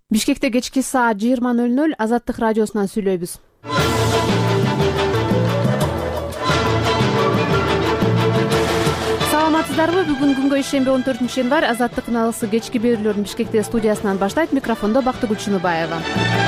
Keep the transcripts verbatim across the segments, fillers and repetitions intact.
Бишкекте кечки саат жыйырма ноль ноль Азаттык радиосунан сүйлөйбүз. Саламатсыздарбы? Бүгүн күнгө ишемби он төртүнчү январь Азаттыктын алысы кечки берүүлөрүн Бишкекте студиясынан баштайт. Микрофондо Бактыгүл Чыныбаева.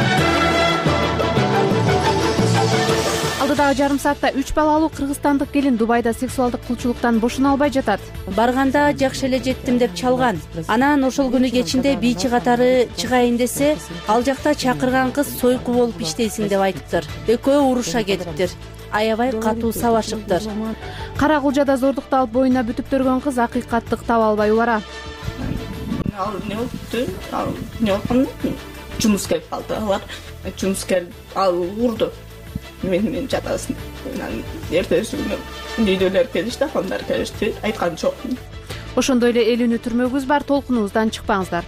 Алдыдагы жарым саатта үч балалуу кыргызстандык келин Дубайда сексуалдык кылчулуктан бошоно албай жатат. Барганда жакшы эле жеттим деп чалган. Анан ошол күнү кечинде бийчи катары чыгайын десе, ал жакта чакырган кыз сойку болуп иштейсиң деп айтыптыр. Экөө уруша кетиптир. Аябай катуу сабашыптыр. Кара Кулжада зордукту алып боюна бүтүп төргөн кыз акыйкаттык таба албай убара. Ал не болду? Ал не болду? Жумуш келип калды. Алар жумуш келип ал урду. Мен мен жатасың. Анан эртеси күнү үйдөлөр келишти, апамдар келишти, айткан жокмун. Ошондой эле элүүнү түрмөгүбүз бар, толкунубуздан чыкпаңыздар.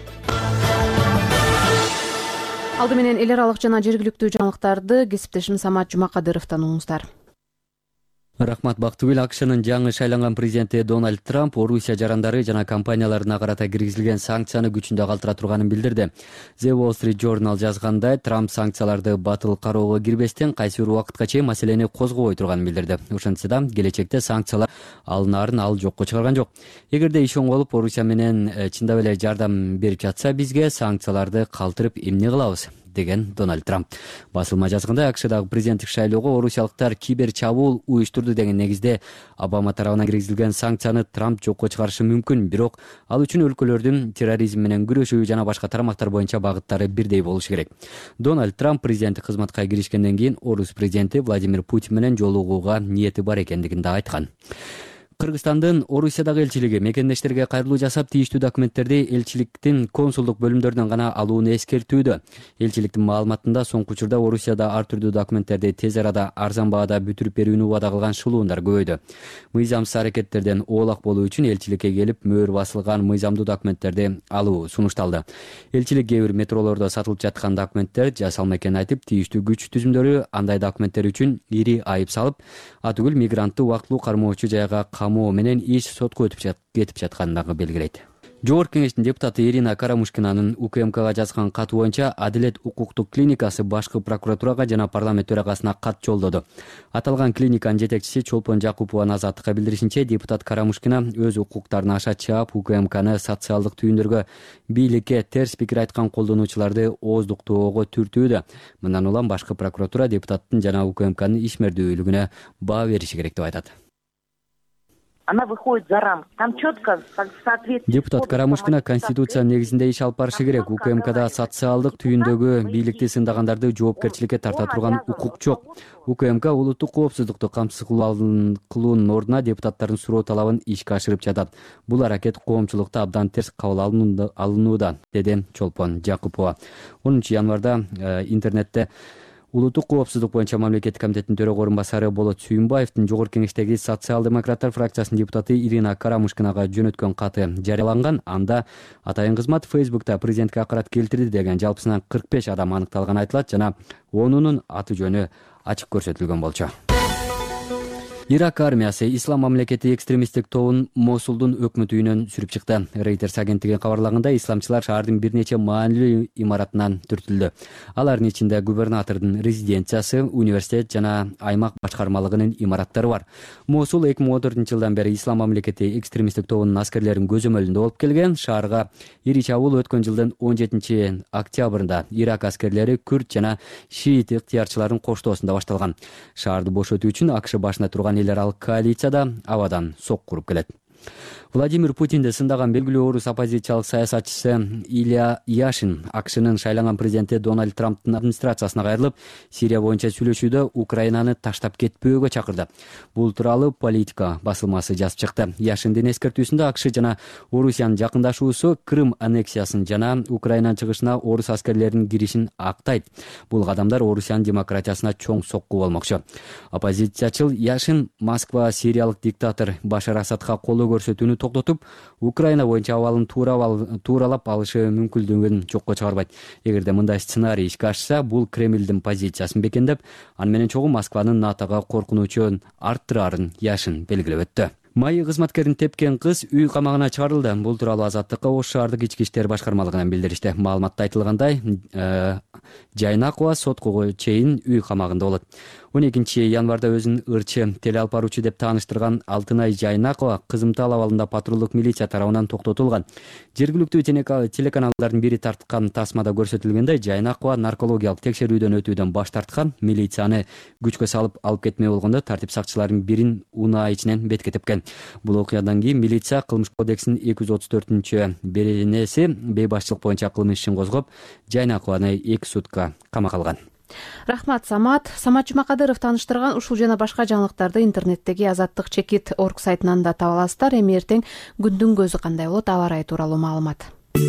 Алды менен эл аралык жана жергиликтүү жаңылыктарды кесиптешим Самат Жумакадыровдон угуңуздар. Рахмат Бактыгүл. АКШнын жаңы шайланган президенти Дональд Трамп Орусия жарандары жана компанияларына карата киргизилген санкцияны күчүндө калтыра турганын билдирди. The Wall Street Journal жазгандай, Трамп санкцияларды батыл кароого кирбестен кайсы бир убакытка чейин маселени козгобой турганын билдирди. Ошентсе да келечекте санкциялар алынаарын ал жокко чыгарган жок. Эгерде иш оң болуп Орусия менен чындап эле жардам берип жатса, бизге санкцияларды калтырып эмне кылабыз деген Дональд Трамп. Басылма жазгандай, АКШдагы президенттик шайлоого орусиялыктар кибер чабуул уюштурду деген негизде Обама тарабынан киргизилген санкцияны Трамп жокко чыгарышы мүмкүн, бирок ал үчүн өлкөлөрдүн терроризм менен күрөшүү жана башка тармактар боюнча багыттары бирдей болушу керек. Дональд Трамп президенттик кызматка киришкенден кийин орус президенти Владимир Путин менен жолугууга ниети бар экендигин да айткан. Кыргызстандын Орусиядагы элчилиги мекендештерге кайрылуу жасап, тийиштүү документтерди элчиликтин консулдук бөлүмдөрүнөн гана алууну эскертүүдө. Элчиликтин маалыматында соңку учурда Орусияда ар түрдүү документтерди тез арада арзан баада бүтүрүп берүүнү убада кылган шылуундар көбөйдү. Мыйзамсыз аракеттерден оолак болуу үчүн элчиликке келип мөөр басылган мыйзамдуу документтерди алуу сунушталды. Элчилик кээ бир метролордо сатылып жаткан документтер жасалма экенин айтып, тийиштүү күч түзүмдөрү андай документтер үчүн ири айып салып, атүгүл мигрантты убактылуу кармоочу жайга менен иш сотко өтүп кетип жатканын дагы белгилейт. Жогорку кеңештин депутаты Ирина Карамушкинанын УКМКга жазган каты боюнча Адилет укуктук клиникасы башкы прокуратурага жана парламент төрагасына кат жолдоду. Аталган клиниканын жетекчиси Чолпон Жакупованын Азаттыкка билдиришинче, депутат Карамушкина өз укуктарын аша чаап УКМКны социалдык түйүндөргө бийликке терс пикир айткан колдонуучуларды ооздуктоого түртүүдө. Мындан улам башкы прокуратура депутаттын жана УКМКнын ишмердүүлүгүнө баа бериши керек деп айтат. Она выходит за рамки. Там четко соответствует. Депутат Карамушкина Конституция негизинде иш алып барышы керек. УКМКда социалдык түйүндөгү бийликти сындагандарды жоопкерчиликке тарта турган укук жок. УКМК улуттук коопсуздукту камсыз кылуунун ордуна депутаттардын суроо талабын ишке ашырып жатат. Бул аракет коомчулукта абдан терс кабыл алынууда, деди Чолпон Жакупова. онунчу январда интернетте Улуттук коопсуздук боюнча мамлекеттик комитеттин төрөгө орун басары Болот Сүйүнбаевдин жогорку кеңештеги социал-демократтар фракциясынын депутаты Ирина Карамушкинага жөнөткөн каты жарыяланган. Анда атайын кызмат Фейсбукта президентке акырат келтирди деген жалпысынан кырк беш адам аныкталганы айтылат жана онунун аты жөнү ачык көрсөтүлгөн болчу. Ирак армиясы Ислам мамлекети экстремисттик тобун Мосулдун өкмөт үйүнөн сүрүп чыкты. Reuters агенттиги кабарлаганда, исламчылар шаардын бир нече маанилүү имаратынан түртүлдү. Алардын ичинде губернатордун резиденциясы, университет жана аймак башкармалыгынын имараттары бар. Мосул эки миң он төртүнчү жылдан бери Ислам мамлекети экстремисттик тобунун аскерлеринин көзөмөлүндө болуп келген. Шаарга ири чабуул өткөн жылдын он жетинчи октябрында Ирак аскерлери күрд жана шиит ыктыярчыларын коштоосунда башталган. Шаарды бошотуу үчүн АКШ башында турган эл аралык коалицияда абадан сок куруп келет. Владимир Путинди сындаган белгилүү орус оппозициялык саясатчысы Илья Яшин АКШнын шайланган президенти Дональд Трамптын администрациясына кайрылып, Сирия боюнча сүйлөшүүдө Украинаны таштап кетпөөгө чакырды. Бул тууралуу Политика басылмасы жазып чыкты. Яшиндин эскертүүсүндө АКШ жана Орусиянын жакындашуусу Крым аннексиясын жана Украинанын чыгышына орус аскерлеринин киришин актайт. Бул кадамдар Орусиянын демократиясына чоң сокку болмокчу. Оппозициячыл Яшин Москва сириялык диктатор Башар Асадка колдоо көрсөтүүнү токтотуп, Украина боюнча абалын тууралап алышы мүмкүнлүгүн жокко чыгарбайт. Эгерде мындай сценарий ишке ашса, бул Кремлдин позициясын бекемдеп, аны менен чогуу Москванын НАТОго коркунучун арттырарын Яшин белгилеп өттү. Майы кызматкерин тепкен кыз үй камагына чыгарылды. Бул тууралуу Азаттыкка Ош шаардык ички иштер башкармалыгынан билдиришти. Маалыматта айтылгандай, Жайнакова сотко чейин үй камагында болот. он экинчи январда өзүн ырчы теле алып баруучу деп тааныштырган Алтынай Жайнакова Кызымтал абалында патрулдук милиция тарабынан токтотулган. Жергиликтүү телеканалдардын бири тарткан тасмада көрсөтүлгөндөй, Жайнакова наркологиялык текшерүүдөн өтүүдөн баш тарткан, милицияны күчкө салып алып кетмей болгондо тартип сакчыларынын бирин унаа ичинен бетке тепкен. Бул окуядан кийин милиция Кылмыш кодексинин эки жүз отуз төртүнчү беренеси бейбашчылык боюнча кылмыш ишин козгоп, Жайнакованы эки сутка камакка алган. Рахмат, Самат. Самат Жумакадыров тааныштырган ушул жана башка жаңылыктарды интернеттеги азаттык чекит точка орг сайтынан да таба аласыздар. Эми эртең күндүн көзү кандай болот, аба ырайы тууралуу маалымат.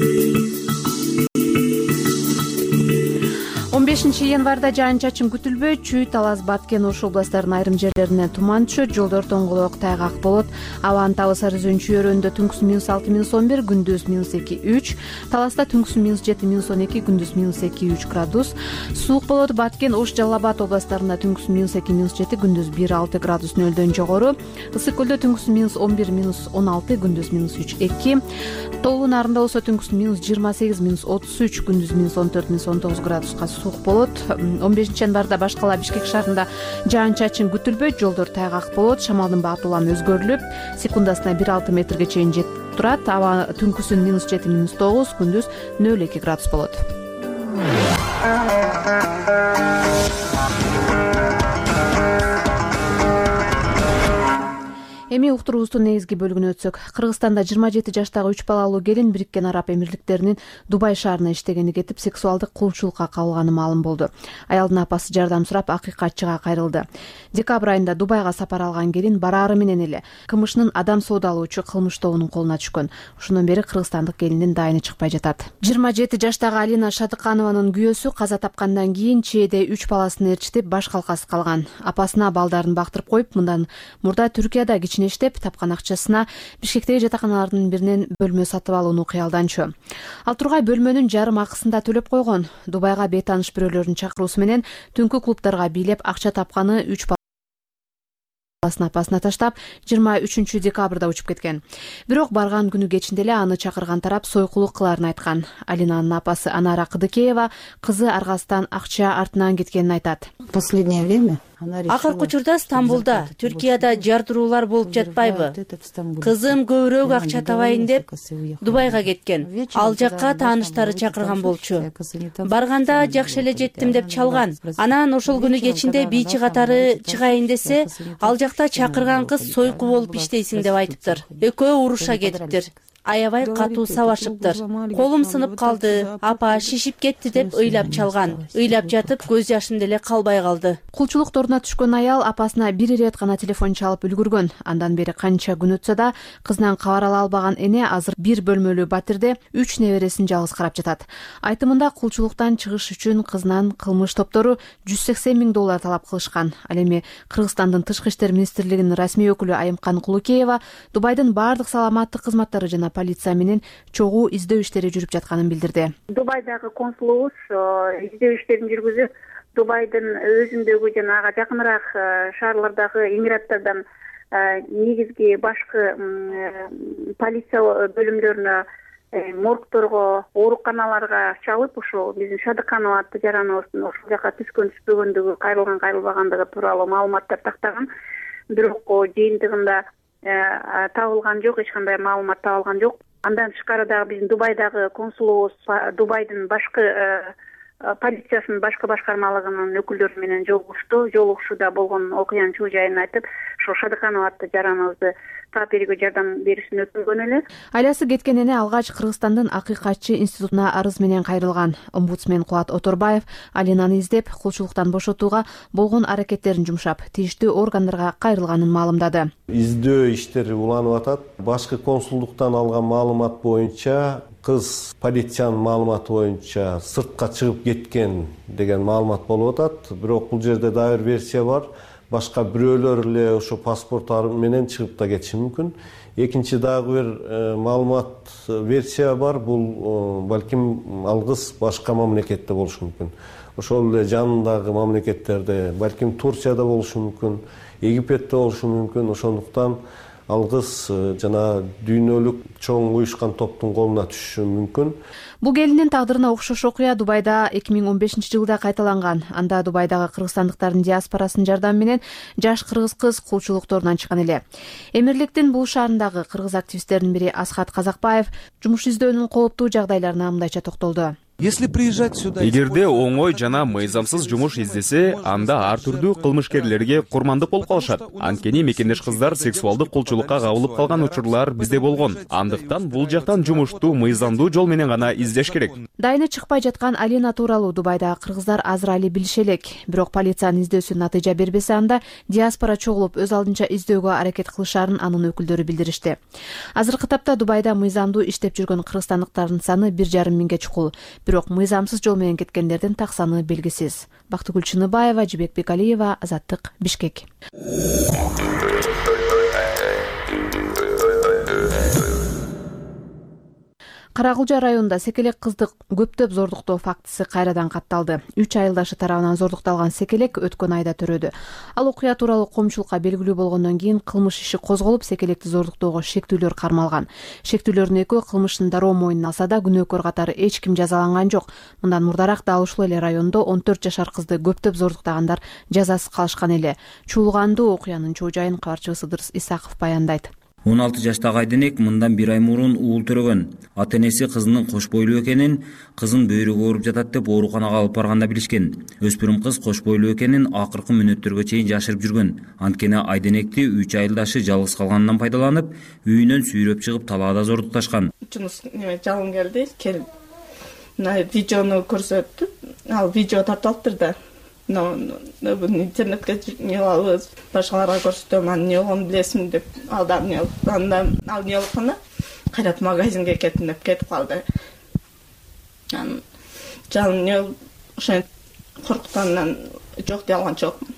он бешинчи январда жаан-чачын күтүлбөй, Чүй, Талас, Баткен, Ош областарынын айрым жерлерине туман түшөт, жолдор тоңголоок, тайгак болот. Абанын табы Сарыөзөн чүйөрүндө түнкүсүн минус алты минус он бир, күндүз минус эки үч, Таласта түнкүсүн минус жети минус он эки, күндүз минус эки үч градус. Суук болот. Баткен, Ош, Жалал Абад областарында түнкүсүн минус эки минус жети, күндүз бир алты градус нөлдөн жогору. Ысык көлдө түнкүсүн минус он бир минус он алты, күндүз минус үч эки. Тоолуу нарында болсо түнкүсүн минус жыйырма сегиз минус отуз үч, күндүз минус он төрт минус он тогуз градуска суук болот. он бешинчи январда баш кала Бишкек шаарында жаан-чачын күтүлбөйт, жолдор тайгак болот. Шамалдын багыты улам өзгөрүлүп, секундасына бир алты метрге чейин жетип турат. Аба түнкүсүн минус жети минус тогуз, күндүз нөл эки градус болот. Эми уктуруубуздун негизги бөлүгүнө өтсөк, Кыргызстанда жыйырма жети жаштагы үч балалуу келин Бириккен Араб Эмирликтеринин Дубай шаарына иштегени кетип, сексуалдык куулчулукка кабылганы маалым болду. Аялдын апасы жардам сурап, акыйкатчыга кайрылды. Декабрь айында Дубайга сапар алган келин бараары менен эле КМШнын адам соодалоочу кылмыш тобунун колуна түшкөн. Ошондон бери кыргызстандык келиндин дайыны чыкпай жатат. жыйырма жети жаштагы Алина Шадыканованын күйөөсү каза тапкандан кийин Чээде үч баласын ээрчитип, баш калкасыз калган. Апасына балдарын бактырып коюп, мындан мурда Түркияда кичине иштеп, тапкан акчасына Бишкектеги жатаканалардын биринен бөлмө сатып алууну кыялданчу. Ал тургай бөлмөнүн жарым акысын да төлөп койгон. Дубайга бейтааныш бирөөлөрдүн чакыруусу менен түнкү клубдарга бийлеп акча тапканы үч баласын апасына таштап, жыйырма үчүнчү декабрда учуп кеткен. Бирок барган күнү кечинде эле аны чакырган тарап сойкулук кылаарын айткан. Алинанын апасы Анара Кыдыкеева кызы аргасынан акча артынан кеткенин айтат. Последнее время Акыркы учурда Стамбулда, Түркияда жардыруулар болуп жатпайбы? Кызым көбүрөөк акча табайын деп Дубайга кеткен. Ал жакка тааныштары чакырган болчу. Барганда жакшы эле жеттим деп чалган. Анан ошол күнү кечинде бийчи катары чыгайын десе, ал жакта чакырган кыз сойку болуп иштейсиң деп айтыптыр. Экөө уруша кетиптир. Аябай катуу сабашыптыр. Колум сынып калды, апа шишип кетти деп ыйлап чалган. Ыйлап жатып көз жашым деле калбай калды. Кулчулук торуна түшкөн аял апасына бир ирет гана телефон чалып үлгүргөн. Андан бери канча күн өтсө да кызынан кабар ала албаган эне азыр бир бөлмөлүү батирде үч небересин жалгыз карап жатат. Айтымында кулчулуктан чыгыш үчүн кызынан кылмыш топтору жүз сексен миң доллар талап кылышкан. Ал эми Кыргызстандын Тышкы иштер министрлигинин расмий өкүлү Айымкан Кулукеева Дубайдын баардык саламаттык кызматтары жана полиция менен чогуу издөө иштери жүрүп жатканын билдирди. Дубайдагы консулубуз издөө иштерин жүргүзүп, Дубайдын өзүндөгү жана ага жакыныраак шаарлардагы эмираттардан негизги башкы полиция бөлүмдөрүнө, моргторго, ооруканаларга чалып, ушул биздин Шадыканова аттуу жараныбыздын ошол жака түшкөн түшпөгөндүгү, кайрылган кайрылбагандыгы тууралуу маалыматтар тактаган. Бирок жыйынтыгында табылган жок, эч кандай маалымат табылган жок. Андан тышкары дагы биздин Дубайдагы консулубуз Дубайдын башкы полициясынын башкы башкармалыгынын өкүлдөрү менен жолугушту. Жолугушууда болгон окуянын чоо жайын айтып, ошо Шадыканова аттуу жараныбызды таап берүүгө жардам беришин өтүнгөн эле. Айласы кеткен эне алгач Кыргызстандын акыйкатчы институтуна арыз менен кайрылган. Омбудсмен Кубат Оторбаев Алинаны издеп, кулчулуктан бошотууга болгон аракеттерин жумшап, тийиштүү органдарга кайрылганын маалымдады. Издөө иштери уланып атат. Башкы консулдуктан алган маалымат боюнча кыз полициянын маалыматы боюнча сыртка чыгып кеткен деген маалымат болуп атат. Бирок бул жерде дагы бир версия бар. Башка бирөөлөр эле ошо паспорттары менен чыгып да кетиши мүмкүн. Экинчи дагы бир маалымат версия бар. Бул балким ал кыз башка мамлекетте болушу мүмкүн. Ошол эле жанындагы мамлекеттерде, балким Турцияда болушу мүмкүн, Египетте болушу мүмкүн. Ошондуктан ал кыз жана дүйнөлүк чоң уюшкан топтун колуна түшүшү мүмкүн. Бул келиндин тагдырына окшош окуя Дубайда эки миң он бешинчи жылда кайталанган. Анда Дубайдагы кыргызстандыктардын диаспорасынын жардамы менен жаш кыргыз кыз кулчулукторунан чыккан эле. Эмирликтин бул шаарындагы кыргыз активисттердин бири Асхат Казакбаев жумуш издөөнүн кооптуу жагдайларына мындайча токтолду. Если приезжать сюда... Эгерде оңой жана мыйзамсыз жумуш издесе, анда ар түрдүү кылмышкерлерге курмандык болуп калышат. Анткени мекендеш кыздар сексуалдык кулчулукка кабылып калган учурлар бизде болгон. Андыктан бул жактан жумушту мыйзамдуу жол менен гана издеш керек. Дайыны чыкпай жаткан Алина тууралуу Дубайдагы кыргыздар азыр али билиши элек. Бирок полициянын издөөсү натыйжа бербесе, анда диаспора чогулуп өз алдынча издөөгө аракет кылышарын анын өкүлдөрү билдиришти. Азыркы тапта Дубайда мыйзамдуу иштеп жүргөн кыргызстандыктардын саны бир жарым миңге чукул. Бирок мыйзамсыз жол менен кеткендердин так саны белгисиз. Бактыгүл Чыныбаева, Жибек Бекалиева, Азаттык, Бишкек. Каракулжа районунда секелек кызды көптөп зордуктоо фактысы кайрадан катталды. үч айылдашы тарабынан зордукталган секелек өткөн айда төрөдү. Ал окуя тууралуу коомчулукка белгилүү болгондон кийин кылмыш иши козголуп, секелекти зордуктоого шектүүлөр кармалган. Шектүүлөрдүн экөө кылмыштын дароо мойнуна алса да, күнөөкөр катары эч ким жазаланган жок. Мындан мурдараак да ушул эле райондо он төрт жашар кызды көптөп зордуктагандар жазасыз калышкан эле. Чуулгандуу окуянын чоо жайын кабарчыбыз Ыдырыс Исаков баяндайт. он алты жаштагы Айденек мындан бир ай мурун уул төрөгөн. Ата энеси кызынын кош бойлуу экенин, кызын бөйрөгү ооруп жатат деп ооруканага алып барганда билишкен. Өспүрүм кыз кош бойлуу экенин акыркы мүнөттөргө чейин жашырып жүргөн. Анткени Айденекти үч айылдашы жалгыз калганынан пайдаланып, үйүнөн сүйрөп чыгып талаада зордукташкан. Жумуш неме жалын келди, келип мына видеону көрсөттү. Ал видео тартылыптыр да. Но интернетке не алабыз, башкаларга көрсөтөм, анын эмне болгонун билесиң деп алдам не анда ал не болгону кайрат магазинге кеттим деп кетип калды. Анан жалын не ошентип коркуткандан жок дей алган жокмун.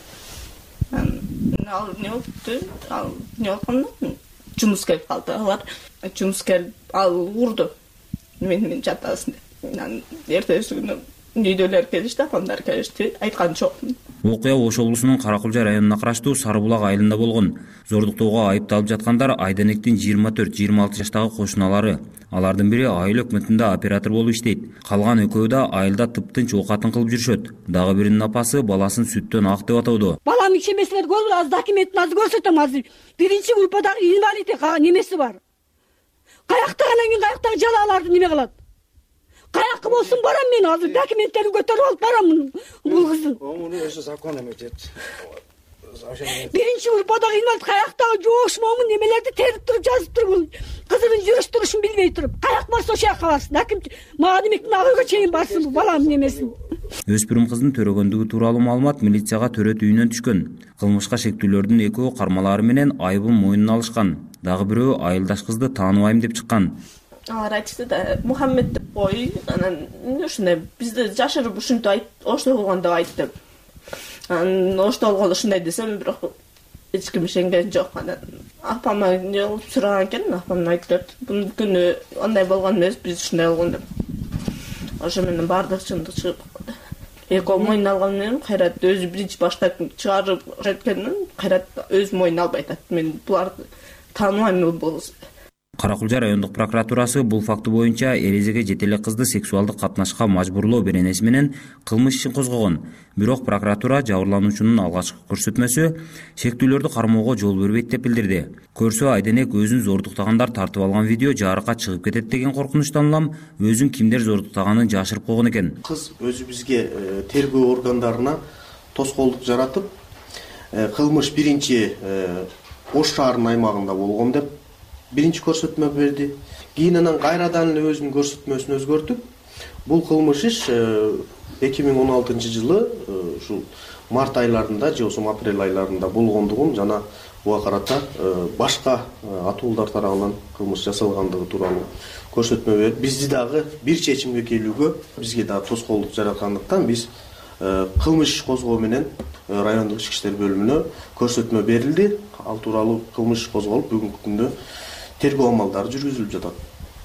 Анан ал не болупту, ал не болгону жумуш келип калды. Алар жумуш келип ал урду. Мен мен жатасың деп. Анан эртеси күнү үйдөлөр келишти, апамдар келишти, айткан жокмун. Окуя Ош облусунун Каракулжа районуна караштуу Сары булак айылында болгон. Зордуктоого айыпталып жаткандар Айденектин жыйырма төрт жыйырма алты жаштагы кошуналары. Алардын бири айыл өкмөтүндө оператор болуп иштейт. Калган экөө да айылда тыптынч оокатын кылып жүрүшөт. Дагы биринин апасы баласын сүттөн ак деп атоодо. Балам ишемесилер көрүп, азыр документин азыр көрсөтөм, азыр биринчи группадагы инвалид немеси бар. Каяктаган кийин каяктагы жалаларды неме кылат? Каякка болсун барам мен азыр документтерин көтөрүп алып барам бул кыздын. Муну өзү закон эметет. Биринчи группадагы инвалид каяктагы жоошмомун немелерди терип туруп жазып туруп бул кызынын жүрүш турушун билбей туруп каяк барса ошол жака барсын. Документ мага демектин агыга чейин барсын бул балам немесин. Өспүрүм кыздын төрөгөндүгү тууралуу маалымат милицияга төрөт үйүнөн түшкөн. Кылмышка шектүүлөрдүн экөө кармалары менен айыбын мойнуна алышкан. Дагы бирөө айылдаш кызды тааныбайм деп чыккан. Алар айтышты да, Мухаммед деп кой, анан ушундай бизди жашырып ушинтип айт, ошто болгон деп айтты. Анан ошто болгондо ушундай десем, бирок эч ким ишенген жок. Анан апама не кылып сураган экен, апам айтты, бул күнү андай болгон эмес, биз ушундай болгон деп. Ошо менен баардык чындык чыгып калды. Эко мойнуна алган менен кайрат өзү биринчи баштап чыгарып жеткенден кайрат өз мойнуна албай атат. Мен буларды тааныбайм болсо. Каракулжа райондук прокуратурасы бул факты боюнча эрезеге жете эле кызды сексуалдык катнашка мажбурлоо беренеси менен кылмыш ишин козгогон. Бирок прокуратура жабырлануучунун алгачкы көрсөтмөсү шектүүлөрдү кармоого жол бербейт деп билдирди. Көрсө Айденек өзүн зордуктагандар тартып алган видео жарыкка чыгып кетет деген коркунучтан улам өзүн кимдер зордуктаганын жашырып койгон экен. Кыз өзү бизге тергөө органдарына тоскоолдук жаратып, кылмыш биринчи Ош шаарынын аймагында болгон деп биринчи көрсөтмө берди. Кийин анан кайрадан эле өзүнүн көрсөтмөсүн өзгөртүп, бул кылмыш иш эки миң он алтынчы жылы ушул март айларында же болбосо апрель айларында болгондугун жана буга карата башка атуулдар тарабынан кылмыш жасалгандыгы тууралуу көрсөтмө берип, бизди дагы бир чечимге келүүгө бизге дагы тоскоолдук жараткандыктан биз кылмыш иш козгоо менен райондук ички иштер бөлүмүнө көрсөтмө берилди. Ал тууралуу кылмыш иш козголуп, бүгүнкү күндө тергөө амалдары жүргүзүлүп жатат.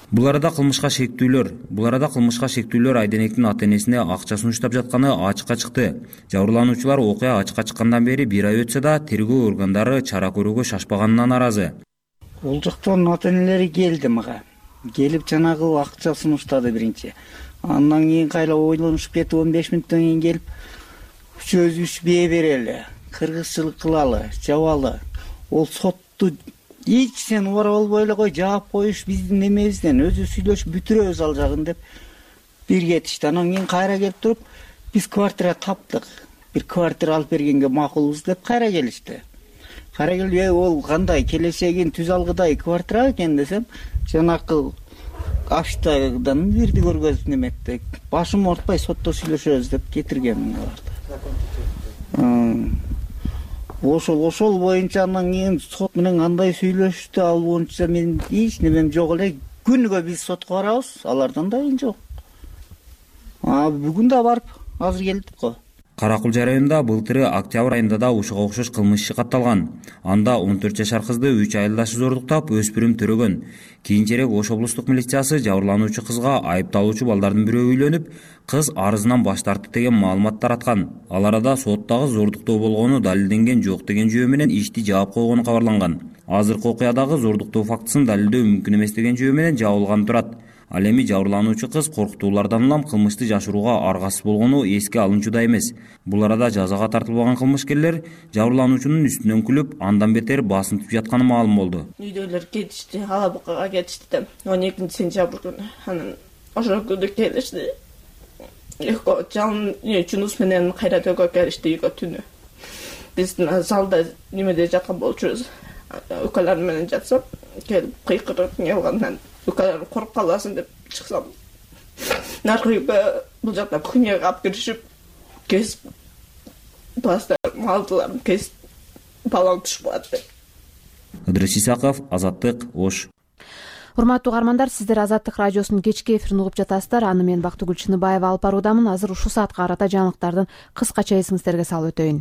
Бул арада кылмышка шектүүлөр бул арада кылмышка шектүүлөр Айденектин ата-энесине акча сунуштап жатканы ачыкка чыкты. Жабырлануучулар окуя ачыкка чыккандан бери бир ай өтсө да тергөө органдары чара көрүүгө шашпаганына нааразы. Бул жактан ата-энелери келди мага. Келип жанагы акча сунуштады биринчи. Андан кийин кайра ойлонушуп кетип он беш мүнөттөн кийин келип өзүбүз бие берели, кыргызчылык кылалы, жабалы. Ол сотту эч сен убара болбой эле кой, жаап коюш биздин немебизден, өзү сүйлөшүп бүтүрөбүз ал жагын деп бир кетишти. Анан кийин кайра келип туруп биз квартира таптык. Бир квартира алып бергенге макулбуз деп кайра келишти. Кайра келип ол кандай келечегин түз алгыдай квартира экен десем, жанакы аштадан бирди көргөзүп неметти. Башым ортпай сотто сүйлөшөбүз деп кетирген аларды. Ошол ошол боюнча анан кийин сот менен кандай сүйлөштү, ал боюнча мен эч немем жок эле. Күнүгө биз сотко барабыз, алардан да эн жок. А бүгүн да барып азыр келдик го. Каракул жарайында былтыры октябрь айында да ушуга окшош кылмыш иши катталган. Анда он төрт жашар кызды үч айылдашы зордуктап, өспүрүм төрөгөн. Кийинчерээк Ош облустук милициясы жабырлануучу кызга айыпталуучу балдардын бирөө үйлөнүп, кыз арызынан баш тартты деген маалымат тараткан. Ал арада соттогу зордуктоо болгону далилденген жок деген жүйө менен ишти жаап койгону кабарланган. Азыркы окуядагы зордуктоо фактысын далилдөө мүмкүн эмес деген жүйө менен жабылган турат. Ал эми жабырлануучу кыз коркутуулардан улам кылмышты жашырууга аргасыз болгону эске алынчуда эмес. Бул арада жазага тартылбаган кылмышкерлер жабырлануучунун үстүнөн күлүп, андан бетер басынтып жатканы маалым болду. Үйдөгүлөр кетишти, Алабыкага кетишти он экинчи сентябрь күнү. Анан ошол күнү келишти. Эко жан жунус менен Кайратөккө келишти үйгө түнү. Биздин залда немеде жаткан болчубуз. Укалар менен жатсам, келип кыйкырып неалгандан укалар коруп каласың деп чыксам. Наркы үйгө бул жакта кухняга алып киришип, кесип паста малдыларын кесип балаң түшүп калат деп. Ыдырыс Исаков, Азаттык, Ош. Урматтуу угармандар, сиздер Азаттык радиосунун кечки эфирин угуп жатасыздар. Аны мен Бактыгүл Чыныбаева алып баруудамын. Азыр ушул саатка карата жаңылыктардын кыскача эсиңиздерге салып өтөйүн.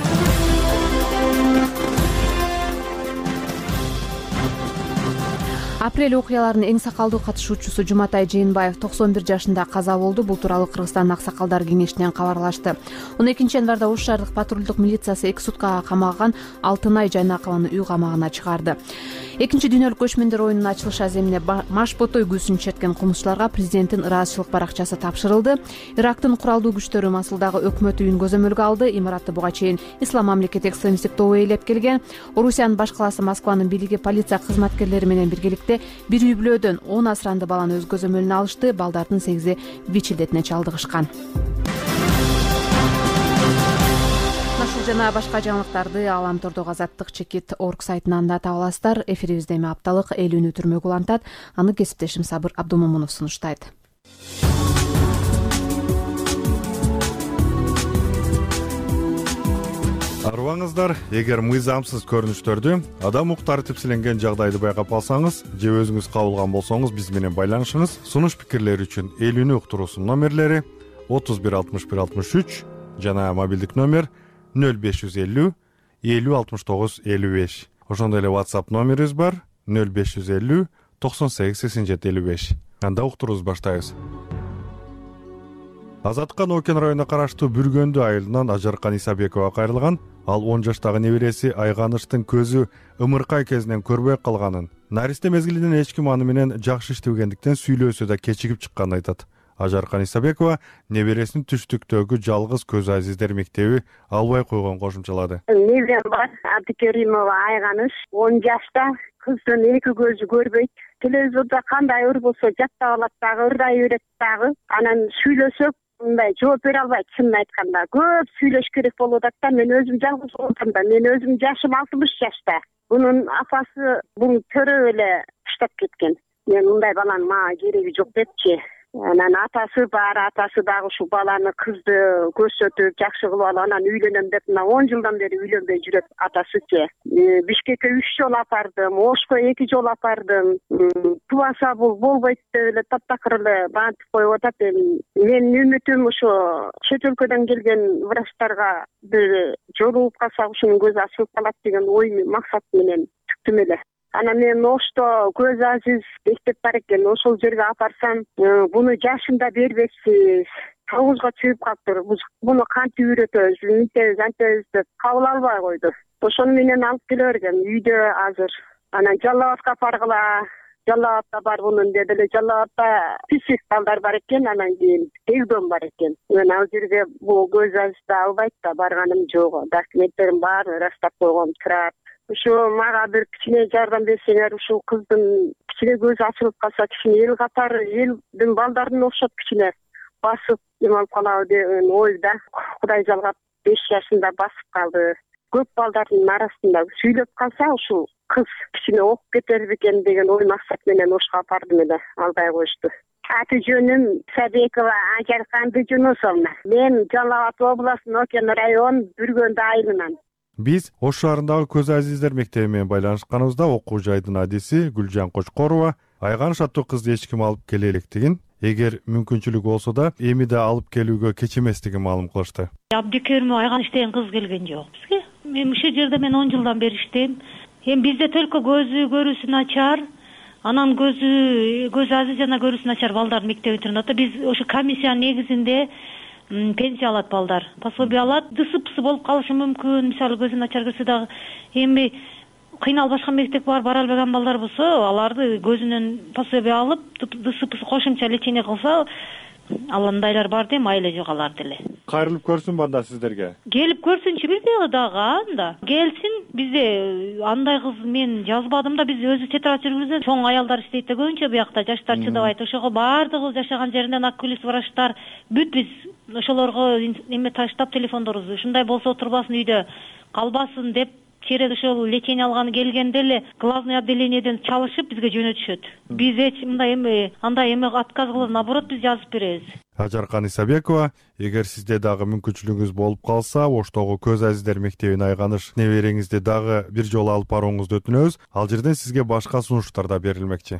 Апрель окуяларынын эң сакалдуу катышуучусу Жуматай Жээнбаев токсон бир жашында каза болду. Бул тууралуу Кыргызстандын аксакалдар кеңешинен кабарлашты. он экинчи январда Ош шаардык патрулдук милициясы эки суткага камаган Алтынай Жайнакованы үй камагына чыгарды. Экинчи дүйнөлүк көчмөндөр оюнунун ачылыш аземине маш ботой күзүн черткен кылмышчыларга президенттин ыраазычылык баракчасы тапшырылды. Ирактын куралдуу күчтөрү Масулдагы өкмөт үйүн көзөмөлгө алды. Имаратты буга чейин Ислам мамлекети экстремисттик тобу ээлеп келген. Орусиянын баш калаасы Москванын бийлиги полиция кызматкерлери менен биргеликте бир үй бүлөдөн он асыранды баланы өз көзөмөлүнө алышты. Балдардын сегизи ВИЧ илдетине чалдыгышкан. Ушул жана башка жаңылыктарды Аламтордогу Азаттык чекит орг сайтынан да таба аласыздар. Эфирибизде эми апталык эл үнү түрмөк улантат. Аны кесиптешим Сабыр Абдумомунов сунуштайт. Арыбаңыздар, эгер мыйзамсыз көрүнүштөрдү, адам укуктары тепселенген жагдайды байкап алсаңыз же өзүңүз кабылган болсоңуз биз менен байланышыңыз. Сунуш пикирлери үчүн эл үнү уктуруусунун номерлери отуз бир алтымыш бир алтымыш үч жана мобилдик номер нөл беш жүз элүү элүү алтымыш тогуз элүү беш. Ошондой эле WhatsApp номерибиз бар нөл беш жүз элүү токсон сегиз сексен жети элүү беш. Анда уктурубуз баштайбыз. Азаттыкка Нокен районуна караштуу Бүргөндү айылынан Ажаркан Исабекова кайрылган. Ал он жаштагы небереси Айганыштын көзү ымыркай кезинен көрбөй калганын, наристе мезгилинен эч ким аны менен жакшы иштебегендиктен сүйлөөсө да кечигип чыкканын айтат. Ажаркан Исабекова небересин түштүктөгү жалгыз көз азиздер мектеби албай койгон кошумчалады. Неберем бар, Абдыкеримова Айганыш, он жашта, кыздын эки көзү көрбөйт. Телевизордо кандай ыр болсо жаттап алат дагы, ырдай берет дагы. Анан сүйлөсөк мындай жооп бере албайт, чынын айтканда. Көп сүйлөш керек болуп атат да, мен өзүм жалгыз отурам да, мен өзүм жашым алтымыш жашта. Бунун апасы буну көрөп эле таштап кеткен. Мен мындай баланын мага кереги жок депчи. Анан атасы бар, атасы дагы ушул баланы кызды көрсөтүп, жакшы кылып алып, анан үйлөнөм деп мына он жылдан бери үйлөнбөй жүрөт атасычы. Бишкекке үч жолу апардым, Ошко эки жолу апардым. Тубаса бул болбойт деп эле таптакыр эле бантип коюп атат. Менин үмүтүм ушу чет өлкөдөн келген врачтарга бир жолугуп калсак ушунун көзү ачылып калат деген ой максат менен түктүм эле. Анан мен Ошто Көз Азиз мектеп бар экен, ошол жерге апарсам, буну жашында бербексиз, тогузга чыгып калыптыр. Буну кантип үйрөтөбүз, мынтебиз, антебиз деп кабыл албай койду. Ошону менен алып келе бергем үйдө азыр. Анан Жалал Абадка баргыла, Жалал Абадта бар бунун деди эле. Жалал Абадта псих балдар бар экен, анан кийин Эгдом бар экен. Мен ал жерге бул Көз Азизди албайт да, барганым жок. Документтерим баарын ырастап койгом турат. Ушу мага бир кичине жардам берсеңер, ушул кыздын кичине көзү ачылып калса, кичине эл катары, элдин балдарына окшоп кичине басып эме алып калабы деген ойда. Кудай жалгап беш жашында басып калды. Көп балдардын арасында сүйлөп калса, ушул кыз кичине окуп кетер бекен деген ой максат менен ошко апардым эле, албай коюшту. Аты жөнүм Сабекова Ажаркан Дүйнөсовна. Мен Жалал Абад областынын Окен район Бүргөндө айылынан. Биз Ош шаарындагы Көз Азиздер мектеби менен байланышканыбызда окуу жайдын адиси Гүлжан Кочкорова Айганыш аттуу кызды эч ким алып келе электигин, эгер мүмкүнчүлүк болсо да эми да алып келүүгө кеч эместигин маалым кылышты. Абдикерим Айганыш деген кыз келген жок бизге. Мен ушул жерде мен он жылдан бери иштейм. Эми бизде только көзү көрүүсү начар, анан көзү Көз Азиз жана көрүүсү начар балдар мектеп интернатта. Биз ошо комиссиянын негизинде пенсия алат балдар, пособие алат. Дысыпсы болуп калышы мүмкүн, мисалы көзү начар көрсө дагы. Эми кыйналып башка мектеп бар, бара албаган балдар болсо, аларды көзүнөн пособие алып, дысыпсы кошумча лечение кылса, аландайлар бар дейм, айла жок алар деле. Кайрылып көрсүн банда сиздерге. Келип көрсүнчү бизде дагы анда. Келсин, бизде андай кыз мен жазбадым да, биз өзү тетрадь жүргүзөбүз. Чоң аялдар иштейт да көбүнчө биякта, жаштар чыдабайт. Ошого бардыгы жашаган жеринен окулист врачтар бүт биз ошолорго эме таштап телефондорубузду ушундай болсо турбасын үйдө калбасын деп через ошол лечение алганы келгенде эле глазный отделениеден чалышып бизге жөнөтүшөт. Биз эч мындай эме андай эме отказ кылып, наоборот биз жазып беребиз. Ажаркан Исабекова, эгер сизде дагы мүмкүнчүлүгүңүз болуп калса, Оштогу Көз Азиздер мектебине Айганыш небереңизди дагы бир жолу алып барууңузду өтүнөбүз. Ал жерден сизге башка сунуштар да берилмекчи.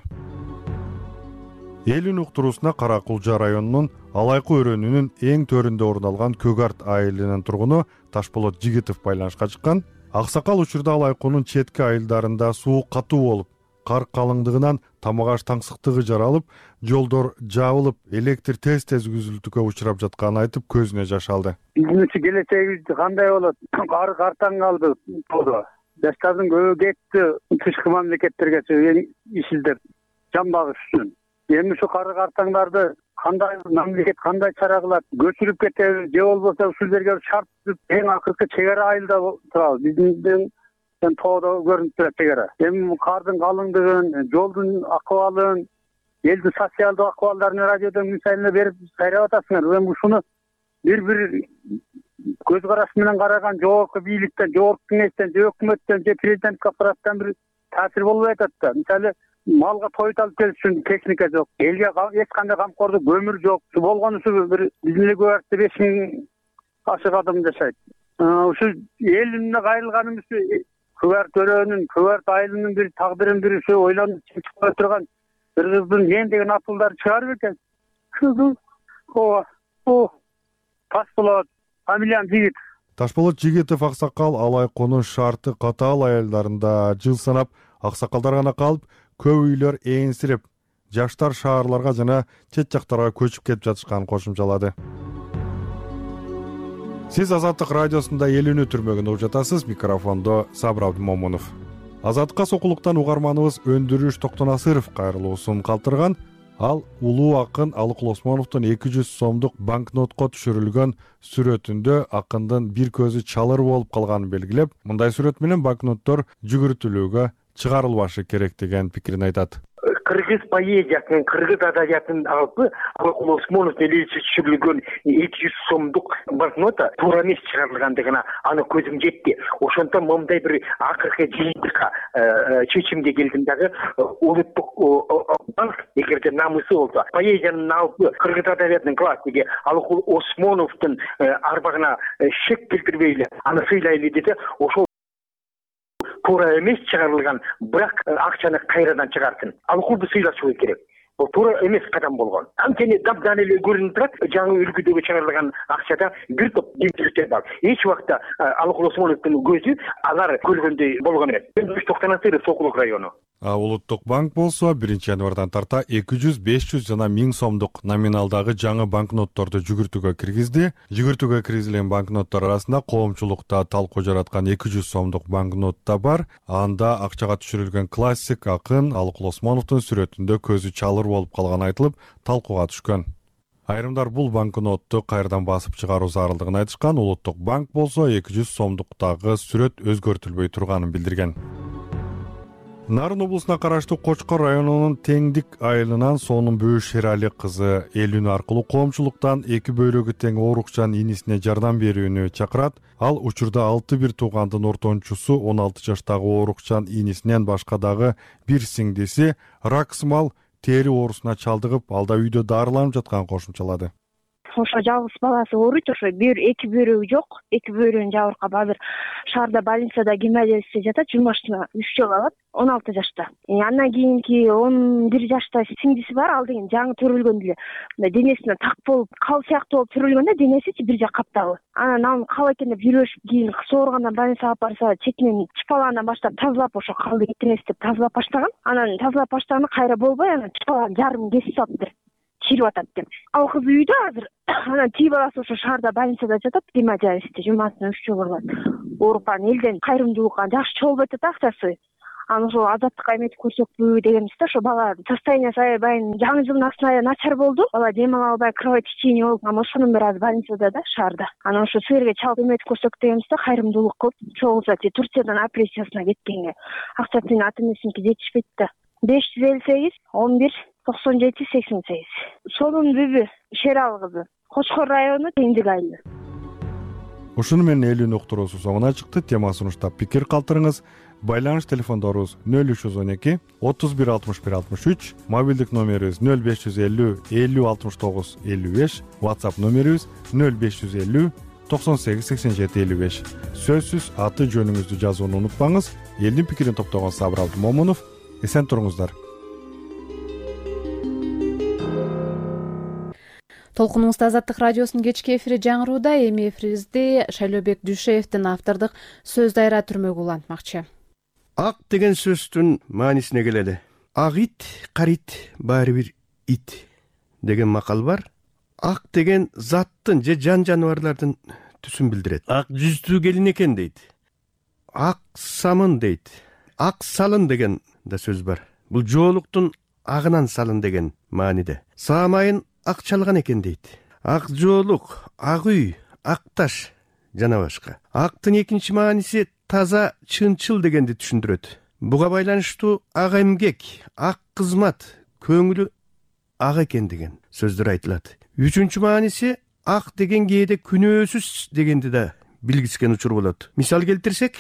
Элин уктуруусуна Кара Кулжа районунун Алайкы өрөөнүнүн эң төрүндө орун алган Көгарт айылынын тургуну Ташболот Жигитов байланышка чыккан. Аксакал учурда Алайкынын четки айылдарында суу катуу болуп, кар калыңдыгынан тамак аш таңсыктыгы жаралып, жолдор жабылып, электр тез-тез үзүлтүүгө учурап жатканын айтып, көзүнө жаш алды. Биздин келечегибиз кандай болот? Кар картаң калды. Жаштардын көбү кетти тышкы мамлекеттерге иш издеп, жан багыш үчүн. Эми ушу кары картаңдарды кандай мамлекет кандай чара кылат? Көчүрүп кетеби же болбосо ушул жерге шарт түзүп, эң акыркы чек ара айылда турабыз. Биздин тоодо көрүнүп турат чек ара. Эми кардын калыңдыгын, жолдун акыбалын, элдин социалдык акыбалдарын радиодон мисалына берип кайрап атасыңар. Эми ушуну бир-бир көз караш менен караган жогорку бийликтен, жогорку кеңештен, же өкмөттөн, же президенттик аппараттан бир таасир болбой атат да. Мисалы малга тойт алып келиш үчүн техника жок, элге эч кандай камкордук, көмүр жок. Болгон ушу бир биздин Көгартта беш миң ашык адам жашайт. Ушу элине кайрылганыбыз Көгарт өрөөнүн, Көгарт айылынын бир тагдырын бир ушу ойлонуп чыгып турган бир кыздын Жен деген атылдары чыгарып экен. Кызы ооба, о Ташболот, фамилиям Жигит. Ташболот Жигитов Аксакал Алайкынын шарты катаал айылдарында жыл санап, аксакалдар гана калып, көп үйлөр ээнсирип, жаштар шаарларга жана чет жактарга көчүп кетип жатышканын кошумчалады. Сиз Азаттык радиосунда эл үнү түрмөгүн угуп жатасыз. Микрофондо Сабыр Абдымомунов. Азаттыкка сокулуктан угарманыбыз Өндүрүш Токтонасыров кайрылуусун калтырган. Ал улуу акын Алыкул Осмоновдун эки жүз сомдук банкнотко түшүрүлгөн сүрөтүндө акындын бир көзү чалыр болуп калганын белгилеп, мындай сүрөт менен банкноттор жүгүртүлүүгө чыгарылбашы керек деген пикирин айтат. Кыргыз поэзиясынын, кыргыз адабиятынын алпы Алыкул Осмонов элечи түшүрүлгөн эки жүз сомдук банкнота туура эмес чыгарылгандыгына аны көзүм жетти. Ошондон мындай бир акыркы жыйынтыкка чечимге келдим дагы. Улуттук банк эгерде намысы болсо, поэзиянын алпы кыргыз адабиятынын классиги Алыкул Осмоновдун арбагына шек келтирбей эле аны сыйлайлы десе, ошол туура эмес чыгарылган, бирок акчаны кайрадан чыгартсын. Алыкулду сыйлашуу керек. Бул туура эмес кадам болгон. Анткени дабдан эле көрүнүп турат, жаңы үлгүдөгү чыгарылган акчада бир топ кемчиликтер бар. Эч убакта Алыкул Осмоновдун көзү алар көргөндөй болгон эмес. Өндүрүш Токтонасыров Сокулук району. Улуттук банк болсо биринчи январдан тарта эки жүз, беш жүз жана миң сомдук номиналдагы жаңы банкнотторду жүгүртүүгө киргизди. Жүгүртүүгө киргизилген банкноттор арасында коомчулукта талкуу жараткан эки жүз сомдук банкнот да бар. Анда акчага түшүрүлгөн классик акын Алыкул Осмоновдун сүрөтүндө көзү чалыр болуп калганы айтылып, талкууга түшкөн. Айрымдар бул банкнотту кайрадан басып чыгаруу зарылдыгын айтышкан. Улуттук банк болсо эки жүз сомдуктагы сүрөт өзгөртүлбөй турганын билдирген. Нарын облусуна караштуу Кочкор районунун Теңдик айылынан Сонун Бөө Шерали кызы эл үнү аркылуу коомчулуктан эки бөйрөгү тең оорукчан инисине жардам берүүнү чакырат. Ал учурда алты бир туугандын ортончусу он алты жаштагы оорукчан инисинен башка дагы бир сиңдиси рак сымал тери оорусуна чалдыгып, алда үйдө дарыланып жатканын кошумчалады. Ошо жалгыз баласы ооруйт, ошо бир эки бөйрөгү жок. Эки бөйрөгүн жабыркап азыр шаарда больницада гемодиализде жатат, жумбашына үч жыл алат, он алты жашта. Андан кийинки он бир жашта сиңдиси бар, ал деген жаңы төрөлгөн эле. Денесине так болуп, кал сыяктуу болуп төрөлгөндө денеси бир жак каптагы. Анан ал кал экен деп жүрөшүп, кийин сооругандан больницага алып барса, четинен чыпалагандан баштап тазалап, ошо калды кетиребиз деп тазалап баштаган. Анан тазалап баштаганда кайра болбой, анан чыпалаган жарымын кесип салыптыр. Чирип атат деп. Ал кыз үйдө азыр. Анан тиги баласы ошо шаарда больницада жатат, гемодиализде жумбасына үч жыл калат. Оорукан элден кайрымдуулукка жакшы чогулуп атат акчасы. Аны ошо азаттыкка эметип көрсөкпү дегенбиз да, ошо бала состояниясы аябай жаңы жылдын астына начар болду. Бала дем ала албай, кровотечение болуп, анан ошонун бери азыр больницада да, шаарда. Анан ошо силерге чалып эметип көрсөк дегенбиз да, кайрымдуулук кылып, чогулса ти Турциядан операциясына кеткенге. Акчасы ата энесиники жетишпейт да. беш жүз элүү сегиз он бир токсон жети сексен сегиз. Сонун Бүбү Шерал кызы, Кочкор району, Теңдик айылы. Ушуну менен эл үнү уктуруусу соңуна чыкты. Тема сунуштап пикир калтырыңыз. Байланыш телефондорубуз нөл үч жүз он эки отуз бир алтымыш бир алтымыш үч, мобилдик номерибиз нөл беш жүз элүү элүү алтымыш тогуз элүү беш, WhatsApp номерибиз нөл беш жүз элүү токсон сегиз сексен жети элүү беш. Сөзсүз аты жөнүңүздү жазууну унутпаңыз. Элдин пикирин топтогон Сабыр Абдымомунов. Эсен туруңуздар. Толкунуңузда Азаттык радиосунун кечки эфири жаңырууда. Эми эфирибизде Шайлообек Дүйшеевдин автордук сөз дайра түрмөгү улантмакчы. Ак деген сөздүн маанисине келели. Ак ит, карит, баары бир ит деген макал бар. Ак деген заттын же жан жаныбарлардын түсүн билдирет. Ак жүздүү келин экен дейт. Ак самын дейт. Ак салын деген да сөз бар. Бул жоолуктун агынан салын деген мааниде. Саамайын ак чалган экен дейт. Ак жоолук, ак үй, ак таш жана башка. Актын экинчи мааниси таза, чынчыл дегенди түшүндүрөт. Буга байланыштуу ак эмгек, ак кызмат, көңүлү ак экен деген сөздөр айтылат. Үчүнчү мааниси ак деген кээде күнөөсүз дегенди да билгискен учур болот. Мисал келтирсек,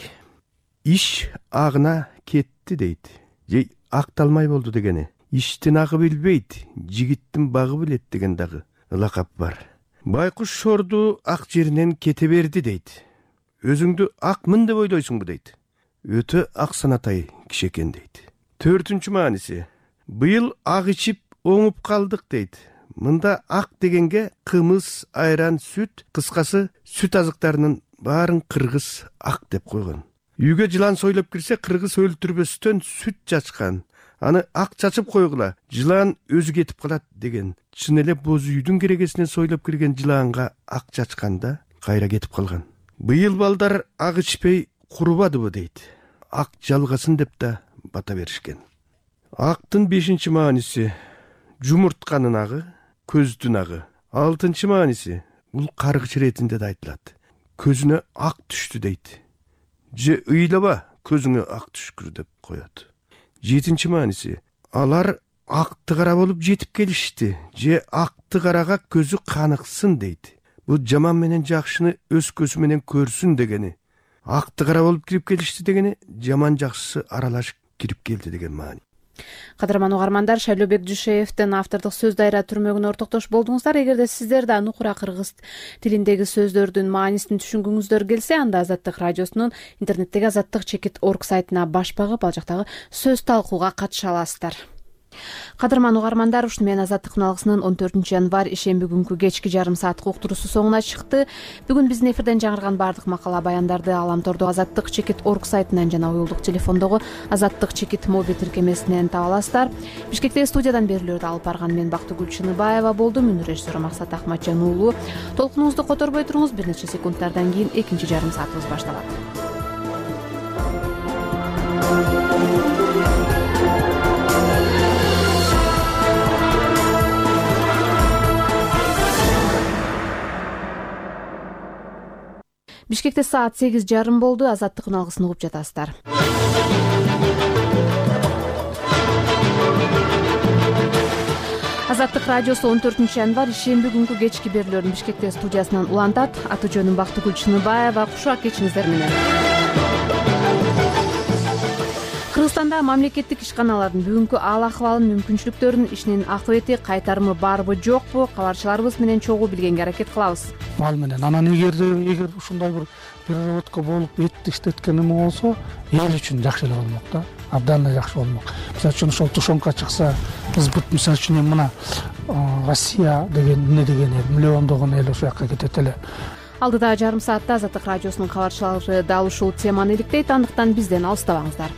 иш агына кетти дейт. Же акталмай болду дегени. Иштин агы билбейт, жигиттин багы билет деген дагы лакап бар. Байкуш шорду ак жеринен кете берди дейт. Өзүңдү акмын деп ойлойсуңбу дейт. Өтө ак санатай киши экен дейт. Төртүнчү мааниси, быйыл ак ичип оңуп калдык дейт. Мында ак дегенге кымыз, айран, сүт, кыскасы сүт азыктарынын баарын кыргыз ак деп койгон. Үйгө жылан сойлоп кирсе, кыргыз өлтүрбөстөн сүт чачкан. Аны ак чачып койгула, жылан өзү кетип калат деген. Чын эле боз үйдүн керегесинен сойлоп кирген жыланга ак чачканда кайра кетип калган. Быйыл балдар ак ичпей курубадыбы дейт. Ак жалгасын деп да бата беришкен. Актын бешинчи мааниси жумуртканын агы, көздүн агы. Алтынчы мааниси бул каргыч иретинде да айтылат. Көзүнө ак түштү дейт. Же ыйлаба, көзүңө ак түшкүр деп коет. Жетинчи мааниси, алар акты кара болуп жетип келишти. Же акты карага көзү каныксын дейт. Бул жаман менен жакшыны өз көзү менен көрсүн дегени. Акты кара болуп кирип келишти дегени, жаман жакшысы аралашып кирип келди деген маани. Кадырман угармандар, Шайлообек Дүйшеевдин автордук сөз дайра түрмөгүнө ортоктош болдуңуздар. Эгерде сиздер да нукура кыргыз тилиндеги сөздөрдүн маанисин түшүнгүңүздөр келсе, анда Азаттык радиосунун интернеттеги азаттык чекит орг сайтына баш багып, ал жактагы сөз талкууга катыша аласыздар. Кадырман угармандар, ушуну менен Азаттык үналгысынын он төртүнчү январь ишемби күнкү кечки жарым сааттык уктуруусу соңуна чыкты. Бүгүн биздин эфирден жаңырган баардык макала баяндарды Аламтордо Азаттык чекит орг сайтынан жана уюлдук телефондогу Азаттык чекит моби тиркемесинен таба аласыздар. Бишкектеги студиядан берүүлөрдү алып барган мен Бактыгүл Чыныбаева болдум. Үнү режиссеру Максат Акматжан уулу. Толкунуңузду которбой туруңуз, бир нече секундтардан кийин экинчи жарым саатыбыз башталат. Бишкекте саат сегиз жарым болду. Азаттык үналгысын угуп жатасыздар. Азаттык радиосу он төртүнчү январь ишемби күнкү кечки берүүлөрүн Бишкекте студиясынан улантат. Аты жөнүм Бактыгүл Чыныбаева. Кушак кечиңиздер менен. Кыргызстанда мамлекеттик ишканалардын бүгүнкү аал акыбалын, мүмкүнчүлүктөрүн, ишинин акыбети, кайтарымы барбы жокпу, кабарчыларыбыз менен чогуу билгенге аракет кылабыз. Ал менен анан эгерде эгер ушундай бир переработка болуп эти иштеткени болсо, эл үчүн жакшы эле болмок да. Абдан эле жакшы болмок. Мисалы үчүн ошол тушонка чыкса, ызбыт мисалы үчүн мына Россия деген эмне деген эл, миллиондогон эл ошол жакка кетет эле. Алдыда жарым саатта Азаттык радиосунун кабарчылары дал ушул теманы иликтейт, андыктан бизден алыстабаңыздар.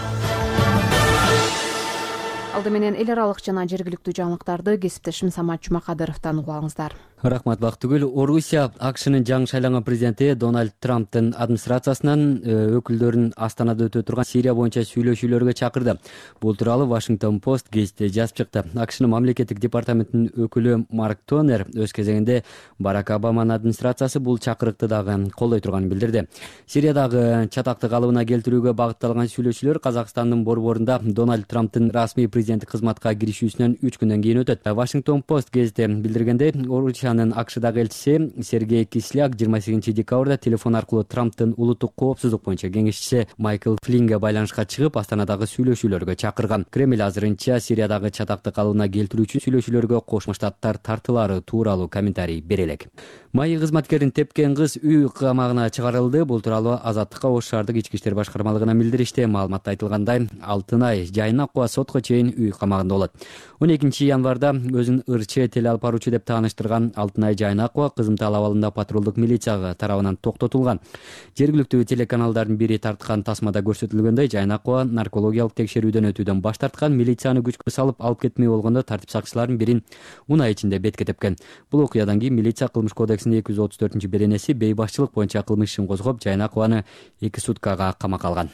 Алды менен эл аралык жана жергиликтүү жаңылыктарды кесиптешим Самат Жумакадыровдон угуп алыңыздар. Рахмат Бактыгүл. Орусия АКШнын жаңы шайланган президенти Дональд Трамптын администрациясынан өкүлдөрүн Астанада өтө турган Сирия боюнча сүйлөшүүлөргө чакырды. Бул тууралуу Washington Post гезити жазып чыкты. АКШнын мамлекеттик департаментинин өкүлү Марк Тонер өз кезегинде Барак Обаманын администрациясы бул чакырыкты дагы колдой турганын билдирди. Сириядагы чатакты калыбына келтирүүгө багытталган сүйлөшүүлөр Казакстандын борборунда Дональд Трамптын расмий президенттик кызматка киришүүсүнөн үч күндөн кийин өтөт. Washington Post гезити билдиргендей, Орусия АКШдагы элчиси Сергей Кисляк жыйырма сегизинчи декабрда телефон аркылуу Трамптын улуттук коопсуздук боюнча кеңешчиси Майкл Флинге байланышка чыгып, Астанадагы сүйлөшүүлөргө чакырган. Кремль азырынча Сириядагы чатакты калыбына келтирүү үчүн сүйлөшүүлөргө Кошмо Штаттар тартылары тууралуу комментарий бере элек. Майы кызматкерин тепкен кыз үй камагына чыгарылды. Бул тууралуу Азаттыкка Ош шаардык ички иштер башкармалыгынан билдиришти. Маалыматта айтылгандай, алтын ай Жайнакова сотко чейин үй камагында болот. он экинчи январда өзүн ырчы теле алып баруучу деп тааныштырган Алтынай Жайнакова кызымтал абалында патрулдук милиция тарабынан токтотулган. Жергиликтүү телеканалдардын бири тарткан тасмада көрсөтүлгөндөй, Жайнакова наркологиялык текшерүүдөн өтүүдөн баш тарткан, милицияны күчкө салып алып кетмей болгондо тартип сакчыларынын бирин унаа ичинде бетке тепкен. Бул окуядан кийин милиция кылмыш кодексинин эки жүз отуз төртүнчү беренеси бейбашчылык боюнча кылмыш ишин козгоп, Жайнакованы эки суткага камакка алган.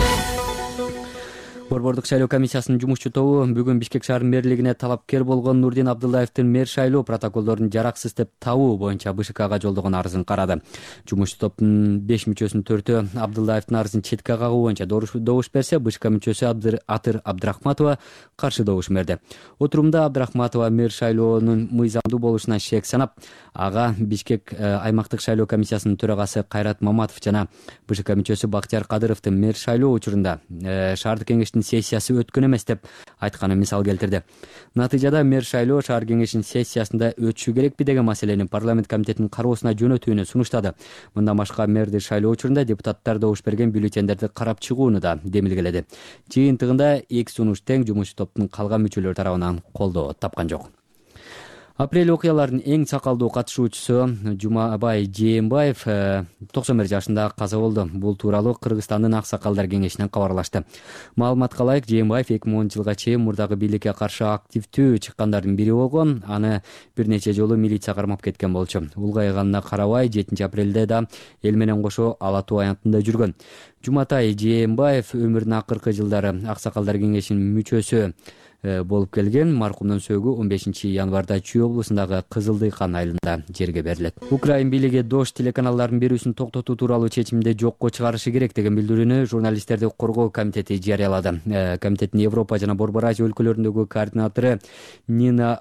Борбордук шайлоо комиссиясынын жумушчу тобу бүгүн Бишкек шаарынын мэрлигине талапкер болгон Нурдин Абдылдаевдин мэр шайлоо протоколдорун жараксыз деп табуу боюнча БШКга жолдогон арызын карады. Жумушчу топтун беш мүчөсүнүн төртөө Абдылдаевдин арызын четке кагуу боюнча добуш берсе, БШК мүчөсү Атыр Абдрахматова каршы добуш берди. Отурумда Абдрахматова мэр шайлоонун мыйзамдуу болушуна шек санап, ага Бишкек аймактык шайлоо комиссиясынын төрагасы Кайрат Маматов жана БШК мүчөсү Бактияр Кадыровдун мэр шайлоо учурунда шаардык кеңештин сессиясы өткөн эмес деп айтканын мисал келтирди. Натыйжада мэр шайлоо шаар кеңешинин сессиясында өтүшү керекпи деген маселени парламент комитетинин кароосуна жөнөтүүнү сунуштады. Мындан башка мэрди шайлоо учурунда депутаттар добуш берген бюллетендерди карап чыгууну да демилгеледи. Жыйынтыгында эки сунуш тең жумушчу топтун калган мүчөлөрү тарабынан колдоо тапкан жок. Апрель окуяларынын эң сакалдуу катышуучусу Жумабай Жээнбаев токсон бир жашында каза болду. Бул тууралуу Кыргызстандын аксакалдар кеңешинен кабарлашты. Маалыматка ылайык, Жээнбаев эки миң онунчу жылга чейин мурдагы бийликке каршы активдүү чыккандардын бири болгон, аны бир нече жолу милиция кармап кеткен болчу. Улгайганына карабай жетинчи апрелде да эл менен кошо ала туу аянтында жүргөн. Жуматай Жээнбаев өмүрүнүн акыркы жылдары аксакалдар кеңешинин мүчөсү болуп келген. Маркумдун сөөгү он бешинчи январда Чүй облусундагы Кызыл Дыйкан айылында жерге берилет. Украин бийлиги Дош телеканалдарынын берүүсүн токтотуу тууралуу чечимди жокко чыгарышы керек деген билдирүүнү журналисттерди коргоо комитети жарыялады. Комитеттин Европа жана Борбор Азия өлкөлөрүндөгү координатору Нина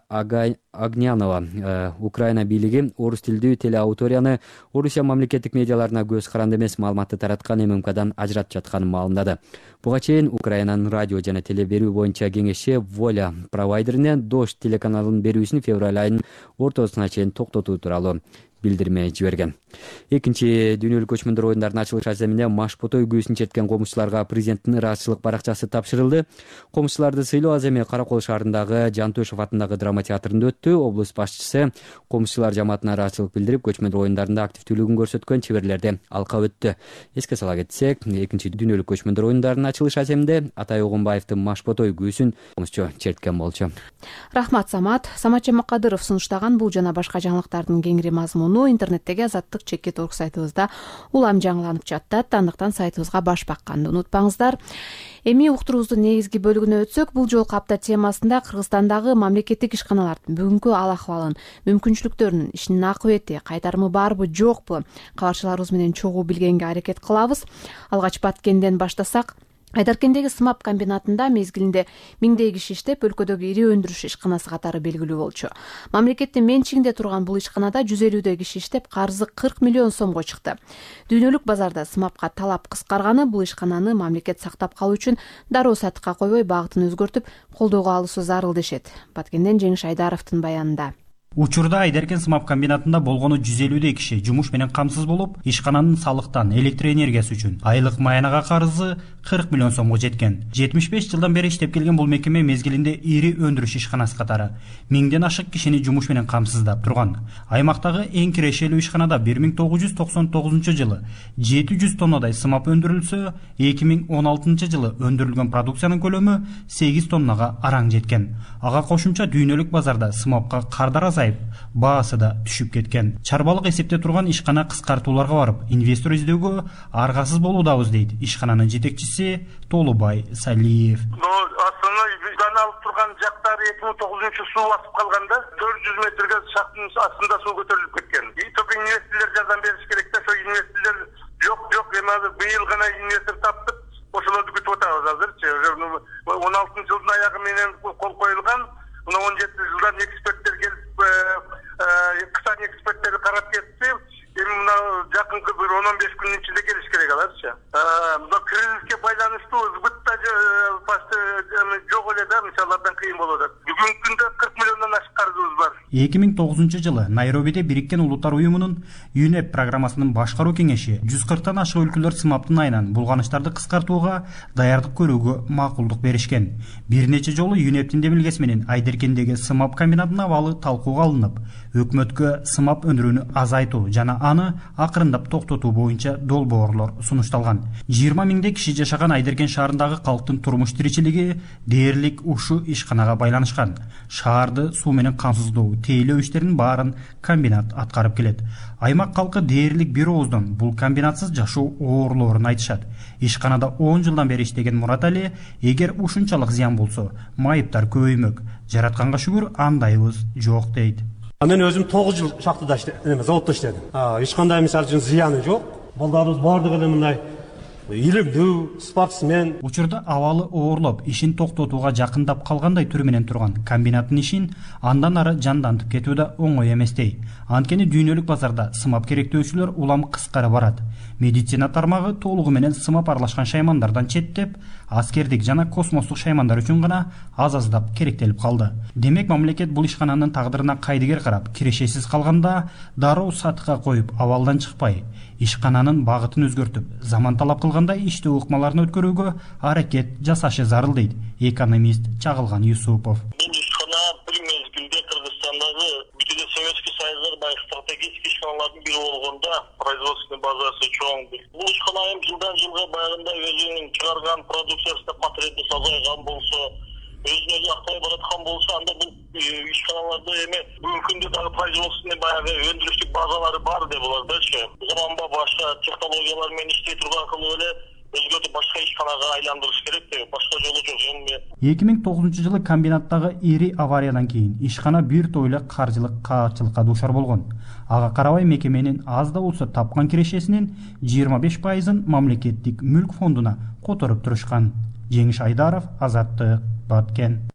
Агнянова Украина бийлиги орус тилдүү телеаудиторияны Орусия мамлекеттик медиаларына көз каранды эмес маалыматты тараткан ММКдан ажыратып жатканын маалымдады. Буга чейин Украинанын радио жана теле берүү боюнча кеңеши Воля провайдерине Дош телеканалынын берүүсүн февраль айынын ортосуна чейин токтотуу тууралуу билдирме жиберген. Экинчи дүйнөлүк көчмөндөр оюндарынын ачылыш аземине Машпото үгүсүн черткен комузчуларга президенттин ыраазычылык баракчасы тапшырылды. Комузчуларды сыйлоо аземи Кара Кол шаарындагы Жантөшев атындагы драма театрында өттү. Облус башчысы комузчулар жамаатына ыраазычылык билдирип, көчмөндөр оюндарында активдүүлүгүн көрсөткөн чеберлерди алкап өттү. Эске сала кетсек, экинчи дүйнөлүк көчмөндөр оюндарынын ачылыш аземинде Атай Огонбаевдин Машпото үгүсүн комузчу черткен болчу. Рахмат Самат. Самат Жамакадыров сунуштаган бул жана башка жаңылыктардын кеңири мазмуну интернеттеги Азаттык чекит орг сайтыбызда улам жаңыланып жатат. Андыктан сайтыбызга баш бакканды унутпаңыздар. Эми уктуруубуздун негизги бөлүгүнө өтсөк, бул жолку апта темасында Кыргызстандагы мамлекеттик ишканалардын бүгүнкү ал акыбалын, мүмкүнчүлүктөрүнүн, ишинин акыбети, кайтарымы барбы, жокпу, кабарчыларыбыз менен чогуу билгенге аракет кылабыз. Алгач Баткенден баштасак, Айдаркендеги сымап комбинатында мезгилинде миңдей киши иштеп, өлкөдөгү ири өндүрүш ишканасы катары белгилүү болчу. Мамлекеттин менчигинде турган бул ишканада жүз элүүдөй киши иштеп, карызы кырк миллион сомго чыкты. Дүйнөлүк базарда сымапка талап кыскарганы бул ишкананы мамлекет сактап калуу үчүн дароо сатыкка койбой, багытын өзгөртүп, колдоого алуусу зарыл дешет. Баткенден Жеңиш Айдаровдун баянында. Учурда Айдаркен сымап комбинатында болгону жүз элүүдөй киши жумуш менен камсыз болуп, ишкананын салыктан, электр энергиясы үчүн айлык маянага карызы кырк миллион сомго жеткен. жетимиш беш жылдан бери иштеп келген бул мекеме мезгилинде ири өндүрүш ишканасы катары миңден ашык кишини жумуш менен камсыздап турган. Аймактагы эң кирешелүү ишканада бир миң тогуз жүз токсон тогузунчу жылы жети жүз тоннадай сымап өндүрүлсө, эки миң он алтынчы жылы өндүрүлгөн продукциянын көлөмү сегиз тоннага араң жеткен. Ага кошумча дүйнөлүк базарда сымапка кардар азайып, баасы да түшүп кеткен. Чарбалык эсепте турган ишкана кыскартууларга барып, инвестор издөөгө аргасыз болуудабыз дейт ишкананын жетекчиси Толубай Салиев. Алып турган жактары эки миң тогузунчу суу басып калганда төрт жүз метрге шахтын астында суу көтөрүлүп кеткен. Только инвесторлор жардам бериш керек да, ошо инвесторлор жок жок эми быйыл гана инвестор таптык, ошолорду күтүп атабыз азырчы. он алтынчы жылдын аягы менен кол коюлган, мына он жети жылдан эксперттер келип, кысан эксперттер карап кетти. Эми мына жакынкы бир он он беш күнүн ичинде келиш керек аларчы. Мына кризиске байланыштуу сбытта жок эле да, мисалдардан кыйын болуп атат. Бүгүнкү күндө кырк миллиондон ашык карызыбыз бар. эки миң тогузунчу жылы Найробиде Бириккен Улуттар уюмунун ЮНЕП программасынын башкаруу кеңеши жүз кырктан ашык өлкөлөр сымаптын айынан булганыштарды кыскартууга даярдык көрүүгө макулдук беришкен. Бир нече жолу ЮНЕПтин демилгеси менен Айдаркендеги сымап комбинатынын абалы талкууга алынып, өкмөткө сымап өндүрүүнү азайтуу жана аны акырындап токтотуу боюнча долбоорлор сунушталган. жыйырма миңдей киши жашаган Айдаркен шаарындагы калктын турмуш тиричилиги дээрлик ушул ишканага байланышкан. Шаарды суу менен камсыздоо, тейлөө иштеринин баарын комбинат аткарып келет. Аймак калкы дээрлик бир ооздон бул комбинатсыз жашоо оорлоорун айтышат. Ишканада он жылдан бери иштеген Мурат Али, эгер ушунчалык зыян болсо, майыптар көбөймөк. Жаратканга шүгүр, андайыбыз жок дейт. Мен өзүм тогуз жыл шахтада иштедим, заводдо иштедим. Эч кандай мисалы үчүн зыяны жок. Балдарыбыз бардыгы эле мындай илимдүү спортсмен. Учурда абалы оорлоп, ишин токтотууга жакындап калгандай түрү менен турган комбинаттын ишин андан ары жандантып кетүү да оңой эместей. Анткени дүйнөлүк базарда сымап керектөөчүлөр улам кыскара барат. Медицина тармагы толугу менен сымап аралашкан шаймандардан четтеп, аскердик жана космостук шаймандар үчүн гана аз-аздап керектелип калды. Демек мамлекет бул ишкананын тагдырына кайдыгер карап, кирешесиз калганда дароо сатыкка коюп, абалдан чыкпай, ишкананын багытын өзгөртүп, заман талап кылгандай иштөө ыкмаларын өткөрүүгө аракет жасашы зарыл дейт экономист Чагылган Юсупов. Бул ишкана бир мезгилде Кыргызстандагы бүтүн Советский Союздар баягы стратегический ишканалардын бири болгондо производственный базасы чоң. Бул ишкана эми жылдан жылга баягындай өзүнүн чыгарган продукциясында потребность азайган болсо, өзүнө жакпай бараткан болсо, анда бул ишканаларда эми бүгүнкү күндө дагы производственный баягы өндүрүштүк базалары бар деп булардачы. Заманба башка технологиялар менен иштей турган кылып эле өзгөртүп башка ишканага айландырыш керек деп, башка жолу жок эми. эки миң тогузунчу жылы комбинаттагы ири авариядан кийин ишкана бир тойлы каржылык каатчылыкка дуушар болгон. Ага карабай мекеменин аз да болсо тапкан кирешесинин жыйырма беш пайызын мамлекеттик мүлк фондуна которуп турушкан. Жеңиш Айдаров, Азаттык, Баткен.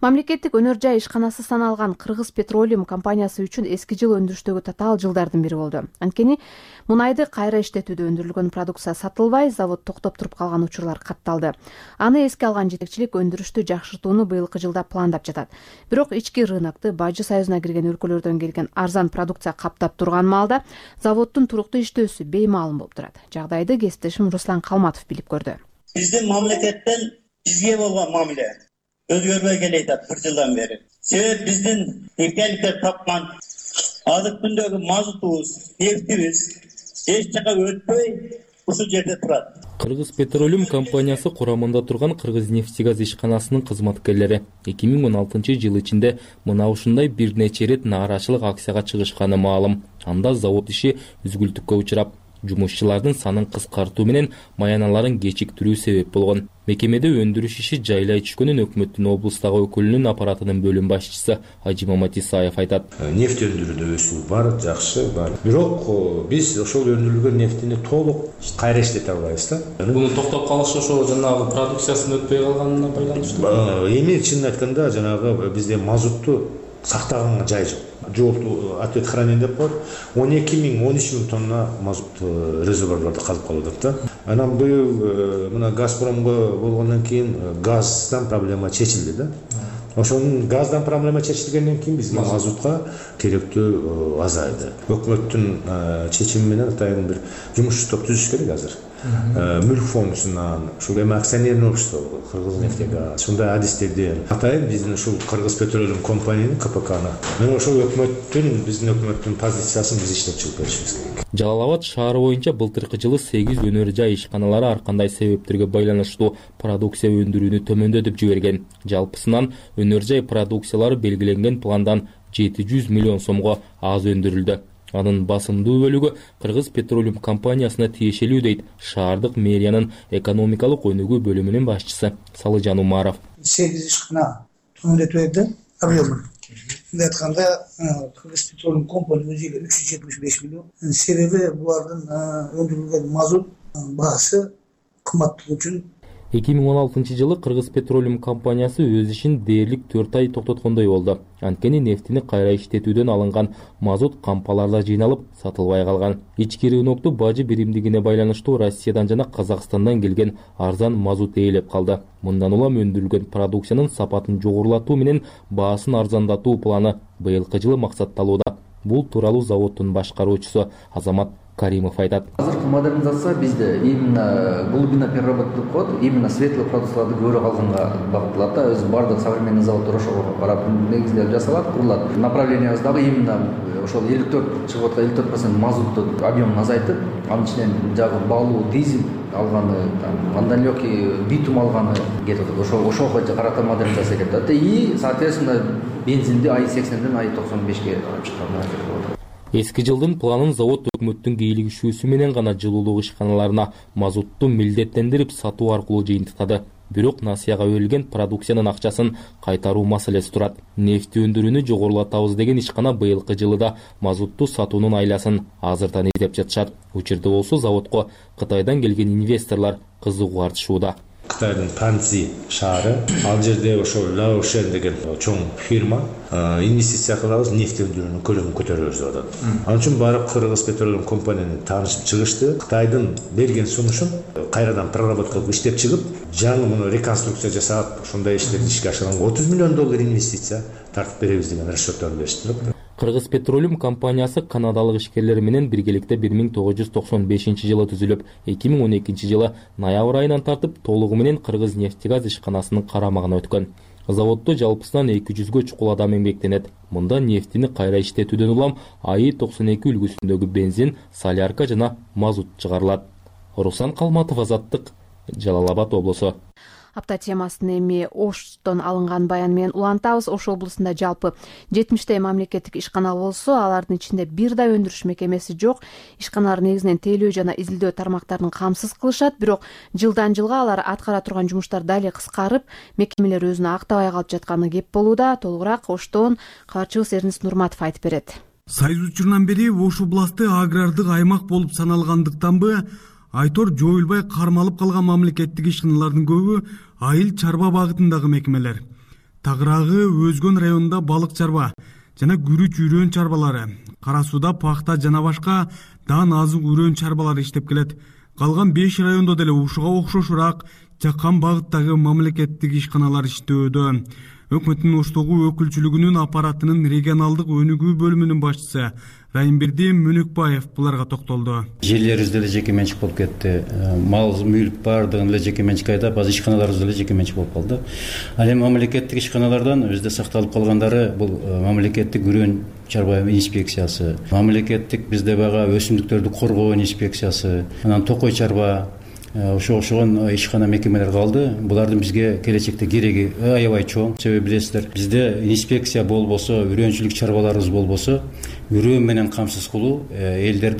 Мамлекеттик өнөр жай ишканасы саналган Кыргыз Петролиум компаниясы үчүн эски жыл өндүрүштөгү татаал жылдардын бири болду. Анткени мунайды кайра иштетүүдө өндүрүлгөн продукция сатылбай, завод токтоп туруп калган учурлар катталды. Аны эске алган жетекчилик өндүрүштү жакшыртууну быйылкы жылда пландап жатат. Бирок ички рынокто Бажы союзуна кирген өлкөлөрдөн келген арзан продукция каптап турган маалда заводдун туруктуу иштөөсү беймаалым болуп турат. Жагдайды кесиптешим Руслан Калматов билип көрдү. Биздин мамлекеттен бизге болгон мамиле өзгөрбөй келатат бир жылдан бери. Себеп биздин нефтеликтер тапкан азык түндөгү мазутубуз, нефтибиз эч жака өтпөй ушул жерде турат. Кыргыз Петролиум компаниясы курамында турган Кыргыз нефтегаз ишканасынын кызматкерлери эки миң он алтынчы жыл ичинде мына ушундай бир нече ирет нааразычылык акцияга чыгышканы маалым. Анда завод иши үзгүлтүккө учурап, жумушчулардын санын кыскартуу менен маяналарын кечиктирүү себеп болгон. Мекемеде өндүрүш иши жайлай түшкөнүн өкмөттүн облустагы өкүлүнүн аппаратынын бөлүм башчысы Ажимамат Исаев айтат. Нефть өндүрүүдө өсүү бар, жакшы бар. Бирок биз ошол өндүрүлгөн нефтини толук кайра иштете албайбыз да. Муну токтоп калышы ошо жанагы продукциясын өтпөй калганына байланыштуу. Эми чынын айтканда жанагы бизде мазутту сактаганга жай жок. Жоопту ответ хранение деп коет. он эки миң он үч миң тонна мазут резервуарларда калып калып атат да. Анан быйыл мына Газпромго болгондон кийин газдан проблема чечилди да. Ошонун газдан проблема чечилгенден кийин бизге мазутка керектөө азайды. Өкмөттүн чечими менен атайын бир жумуш топ түзүш керек азыр. Мүлк фондусунан, ушул эми акционерный общество Кыргыз нефтегаз, ушундай адистерден атайын биздин ушул Кыргыз Петролиум компаниянын КПКны мен ошол өкмөттүн биздин өкмөттүн позициясын биз иштеп чыгып беришибиз керек. Жалал Абад шаары боюнча былтыркы жылы сегиз өнөр жай ишканалары ар кандай себептерге байланыштуу продукция өндүрүүнү төмөндөтүп жиберген. Жалпысынан өнөр жай продукциялары белгиленген пландан жети жүз миллион сомго аз өндүрүлдү. Анын басымдуу бөлүгү Кыргыз Петролиум компаниясына тиешелүү дейт шаардык мэриянын экономикалык өнүгүү бөлүмүнүн башчысы Салыжан Умаров. сегиз ишкана төмөндөтүп берди объемун. Мындай айтканда Кыргыз Петролиум компания өзүгө үч жүз жетимиш беш миллион. Себеби булардын өндүрүлгөн мазут баасы кымбаттыгы үчүн. эки миң он алтынчы жылы Кыргыз Петролиум компаниясы өз ишин дээрлик төрт ай токтоткондой болду. Анткени нефтини кайра иштетүүдөн алынган мазут кампаларда жыйналып сатылбай калган. Ички рынокту бажы биримдигине байланыштуу Россиядан жана Казакстандан келген арзан мазут ээлеп калды. Мындан улам өндүрүлгөн продукциянын сапатын жогорулатуу менен баасын арзандатуу планы быйылкы жылы максатталууда. Бул тууралуу заводдун башкаруучусу Азамат Каримов айтат. Азыркы модернизация бизде именно глубина переработки деп коет, именно светлый продукцияларды көбүрөөк алганга багытталат да. Өзү бардык современный заводдор ошого карап негизделип жасалат, курулат. Направлениябыздагы именно ошол элүү төрт чыгып аткан элүү төрт процент мазутту объемун азайтып, анын ичинен жагы балуу, дизель алганы, андан лёгкий битум алганы кетип атат. Ошо ошого карата модернизация кетип атат. И соответственно бензинди ай сексенден ай токсон бешке алып чыкканга аракет кылып атат. Эски жылдын планын завод өкмөттүн кийлигишүүсү менен гана жылуулук ишканаларына мазутту милдеттендирип сатуу аркылуу жыйынтыктады. Бирок насыяга берилген продукциянын акчасын кайтаруу маселеси турат. Нефти өндүрүүнү жогорулатабыз деген ишкана быйылкы жылыда мазутту сатуунун айласын азыртан издеп жатышат. Учурда болсо заводко Кытайдан келген инвесторлор кызыгуу артышууда. Кытайдын Панцзи шаары, ал жерде ошол Лаошен деген чоң фирма инвестиция кылабыз, нефть өндүрүүнүн көлөмүн көтөрөбүз деп атат. Ал үчүн барып Кыргыз Петролиум компанияны таанышып чыгышты. Кытайдын берген сунушун кайрадан проработка кылып иштеп чыгып, жаңы муну реконструкция жасап, ошондой иштерди ишке ашырганга отуз миллион доллар инвестиция тартып беребиз деген расчёттарын беришти. Кыргыз Петролиум компаниясы канадалык ишкерлер менен биргеликте бир миң тогуз жүз токсон бешинчи жылы түзүлүп, эки миң он экинчи жылы ноябрь айынан тартып толугу менен Кыргыз нефтегаз ишканасынын карамагына өткөн. Заводдо жалпысынан эки жүзгө чукул адам эмгектенет. Мында нефтини кайра иштетүүдөн улам АИ токсон эки үлгүсүндөгү бензин, солярка жана мазут чыгарылат. Руслан Калматов, Азаттык, Жалал Абад облусу. Апта темасын эми Оштон алынган баян менен улантабыз. Ош облусунда жалпы жетимиштей мамлекеттик ишкана болсо, алардын ичинде бир да өндүрүш мекемеси жок. Ишканалар негизинен тейлөө жана изилдөө тармактарын камсыз кылышат, бирок жылдан жылга алар аткара турган жумуштар дали кыскарып, мекемелер өзүнө актабай калып жатканы кеп болууда. Толугураак Оштон кабарчыбыз Эрнис Нурматов айтып берет. Союз учурунан бери Ош областы агрардык аймак болуп саналгандыктанбы, айтор жоюлбай кармалып калган мамлекеттик ишканалардын көбү айыл чарба багытындагы мекемелер. Тагыраагы Өзгөн районунда балык чарба жана күрүч үрөн чарбалары, Кара сууда пахта жана башка дан азык үрөн чарбалары иштеп келет. Калган беш райондо деле ушуга окшошураак жаккан багыттагы мамлекеттик ишканалар иштөөдө. Өкмөттүн Оштогу өкүлчүлүгүнүн аппаратынын регионалдык өнүгүү бөлүмүнүн башчысы Райымберди Мөнөкбаев буларга токтолду. Жерлерибиз деле жеке менчик болуп кетти. Мал мүлк бардыгын эле жеке менчикке айдап, азыр ишканаларыбыз деле жеке менчик болуп калды. Ал эми мамлекеттик ишканалардан бизде сакталып калгандары бул мамлекеттик үрөн чарба инспекциясы, мамлекеттик бизде бага өсүмдүктөрдү коргоо инспекциясы, анан токой чарба, ошо окшогон ишкана мекемелер калды. Булардын бизге келечекте кереги аябай чоң. Себеби билесиздер, бизде инспекция болбосо, үрөнчүлүк чарбаларыбыз болбосо, үрөн менен камсыз кылуу элдердин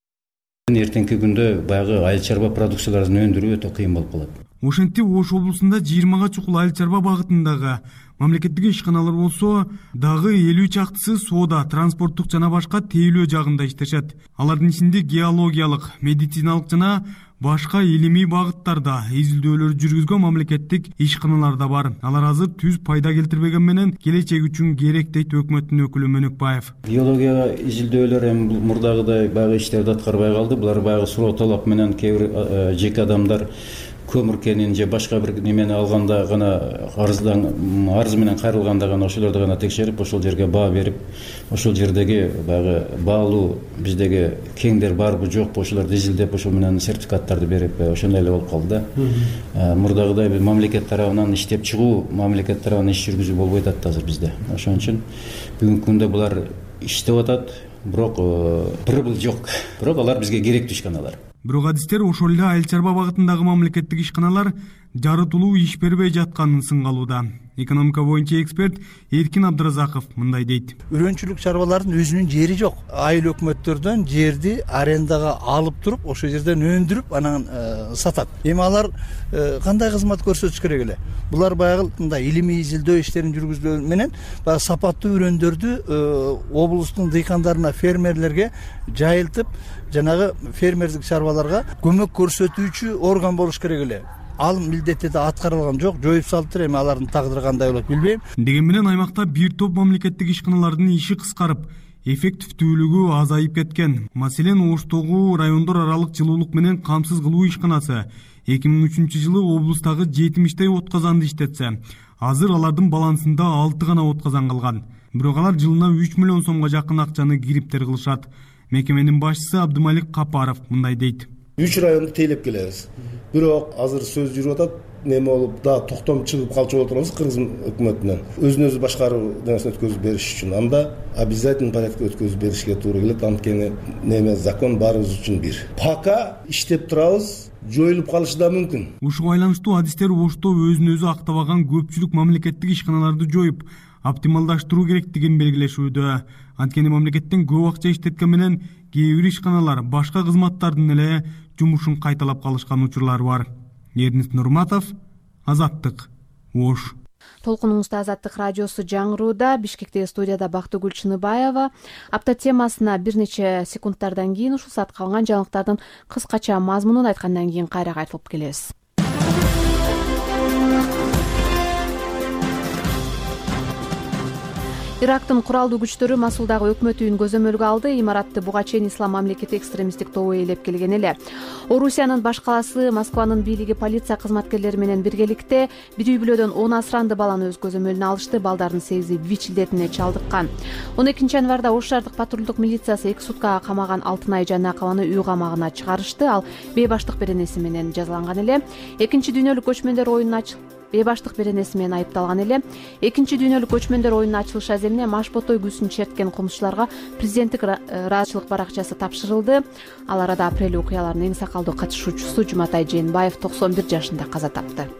эртеңки күндө баягы айыл чарба продукцияларын өндүрүү өтө кыйын болуп калат. Ошентип Ош облусунда жыйырмага чукул айыл чарба багытындагы мамлекеттик ишканалар болсо, дагы элүү чактысы соода, транспорттук жана башка тейлөө жагында иштешет. Алардын ичинде геологиялык, медициналык жана башка илимий багыттарда изилдөөлөр жүргүзгөн мамлекеттик ишканалар да бар. Алар азыр түз пайда келтирбеген менен келечек үчүн керек дейт өкмөттүн өкүлү Мөнөкбаев. Геология изилдөөлөр эми мурдагыдай баягы иштерди аткарбай калды. Булар баягы суроо талап менен кээ бир жеке адамдар көмүр кенин же башка бир немени алганда гана арыздан арыз менен кайрылганда гана ошолорду гана текшерип, ошол жерге баа берип, ошол жердеги баягы баалуу биздеги кеңдер барбы жокпу ошолорду изилдеп, ошол менен сертификаттарды берип, ошондой эле болуп калды да. Мурдагыдай бир мамлекет тарабынан иштеп чыгуу, мамлекет тарабынан иш жүргүзүү болбой атат азыр бизде. Ошон үчүн бүгүнкү күндө булар иштеп атат, бирок прибыль жок. Бирок алар бизге керектүү ишканалар. Бирок адистер ошол эле айыл чарба багытындагы мамлекеттик ишканалар жарытылуу иш бербей жатканын сынгалууда. Экономика боюнча эксперт Эркин Абдыразаков мындай дейт. Үрөнчүлүк чарбалардын өзүнүн жери жок. Айыл өкмөттөрдөн жерди арендага алып туруп, ошол жерден өндүрүп, анан сатат. Эми алар кандай кызмат көрсөтүш керек эле? Булар баягы мындай илимий изилдөө иштерин жүргүзүү менен баягы сапаттуу үрөндөрдү облустун дыйкандарына, фермерлерге жайылтып, жанагы фермердик чарбаларга көмөк көрсөтүүчү орган болуш керек эле. Ал милдети да аткарылган жок, жоюп салыптыр, эми алардын тагдыры кандай болот билбейм. Деген менен аймакта бир топ мамлекеттик ишканалардын иши кыскарып, эффективдүүлүгү азайып кеткен. Маселен, Оштогу райондор аралык жылуулук менен камсыз кылуу ишканасы эки миң үчүнчү жылы облустагы жетимиштей отказанды иштетсе, азыр алардын балансында алты гана отказан калган. Бирок алар жылына үч миллион сомго жакын акчаны кириптер кылышат. Мекеменин башчысы Абдымалик Капаров мындай дейт. Үч районду тейлеп келебиз. Бирок азыр сөз жүрүп атат, неме болуп да токтом чыгып калчу болуп турабыз Кыргыз өкмөтүнөн. Өзүн өзү башкаруу нерсени өткөзүп бериш үчүн анда обязательный порядка өткөзүп беришке туура келет. Анткени неме закон баарыбыз үчүн бир. Пока иштеп турабыз, жоюлуп калышы да мүмкүн. Ушуга байланыштуу адистер Ошто өзүн өзү актабаган көпчүлүк мамлекеттик ишканаларды жоюп, оптималдаштыруу керектигин белгилешүүдө. Анткени мамлекеттен көп акча иштеткен менен кээ бир ишканалар башка кызматтардын эле жумушун кайталап калышкан учурлар бар. Эрнис Нурматов, Азаттык, Ош. Толкунуңузда Азаттык радиосу жаңырууда. Бишкектеги студияда Бактыгүл Чыныбаева. Апта темасына бир нече секундтардан кийин ушул саат калган жаңылыктардын кыскача мазмунун айткандан кийин кайра кайтылып келебиз. Ирактын куралдуу күчтөрү Масулдагы өкмөт үйүн көзөмөлгө алды. Имаратты буга чейин Ислам мамлекети экстремисттик тобу ээлеп келген эле. Орусиянын баш калаасы Москванын бийлиги полиция кызматкерлери менен биргеликте бир үй бүлөдөн он асыранды баланы өз көзөмөлүнө алышты. Балдардын сегизи ВИЧ илдетине чалдыккан. он экинчи январда Ош шаардык патрулдук милициясы эки суткага камаган Алтынай Жанакованы үй камагына чыгарышты. Ал бейбаштык беренеси менен жазаланган эле. Экинчи дүйнөлүк көчмөндөр оюнуна бейбаштык беренеси менен айыпталган эле. Экинчи дүйнөлүк көчмөндөр оюнунун ачылыш аземине Машботой күзүн черткен кылмыштууларга президенттик ыраазычылык баракчасы тапшырылды. Ал арада апрель окуяларынын эң сакалдуу катышуучусу Жуматай Жээнбаев токсон бир жашында каза тапты.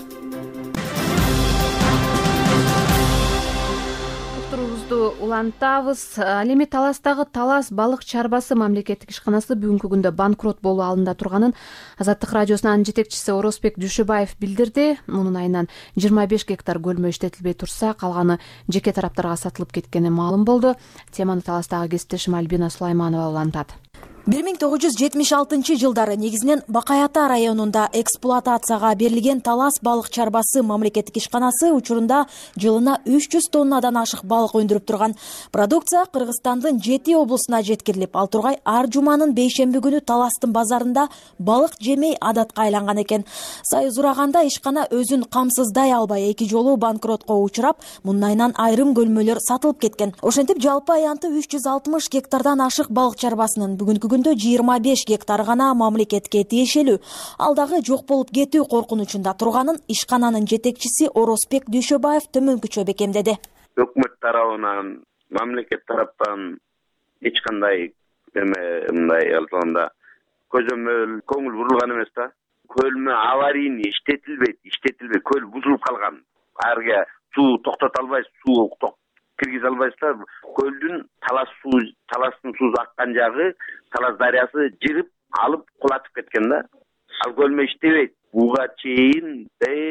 Улантабыз. Ал эми Таластагы Талас балык чарбасы мамлекеттик ишканасы бүгүнкү күндө банкрот болуу алдында турганын Азаттык радиосунун жетекчиси Орозбек Дүйшөбаев билдирди. Мунун айынан жыйырма беш гектар көлмө иштетилбей турса, калганы жеке тараптарга сатылып кеткени маалым болду. Теманы Таластагы кесиптешим Альбина Сулайманова улантат. бир миң тогуз жүз жетимиш алтынчы жылдары негизинен Бакай Ата районунда эксплуатацияга берилген Талас балык чарбасы мамлекеттик ишканасы учурунда жылына үч жүз тоннадан ашык балык өндүрүп турган. Продукция Кыргызстандын жети облусуна жеткирилип, ал тургай ар жуманын бейшемби күнү Таластын базарында балык жемей адатка айланган экен. Союз ураганда ишкана өзүн камсыздай албай эки жолу банкротко учурап, мындайынан айрым көлмөлөр сатылып кеткен. Ошентип жалпы аянты үч жүз алтымыш гектардан ашык балык чарбасынын бүгүнкү күндө жыйырма беш гектар гана мамлекетке тиешелүү. Алдагы жок болуп кетүү коркунучунда турганын ишкананын жетекчиси Оросбек Дүйшөбаев төмөнкүчө бекемдеди. Өкмөт тарабынан, мамлекет тараптан эч кандай эме мындай алганда көзөмөл көңүл бурулган эмес да. Көлмө аварийный иштетилбейт, иштетилбей көл бузулуп калган. Арга суу токтото албайсыз, суу киргизе албайсыздар. Көлдүн талас суу, таластын суусу аккан жагы Талас дарыясы жырып алып кулатып кеткен да. Ал көлмө иштебейт. Буга чейин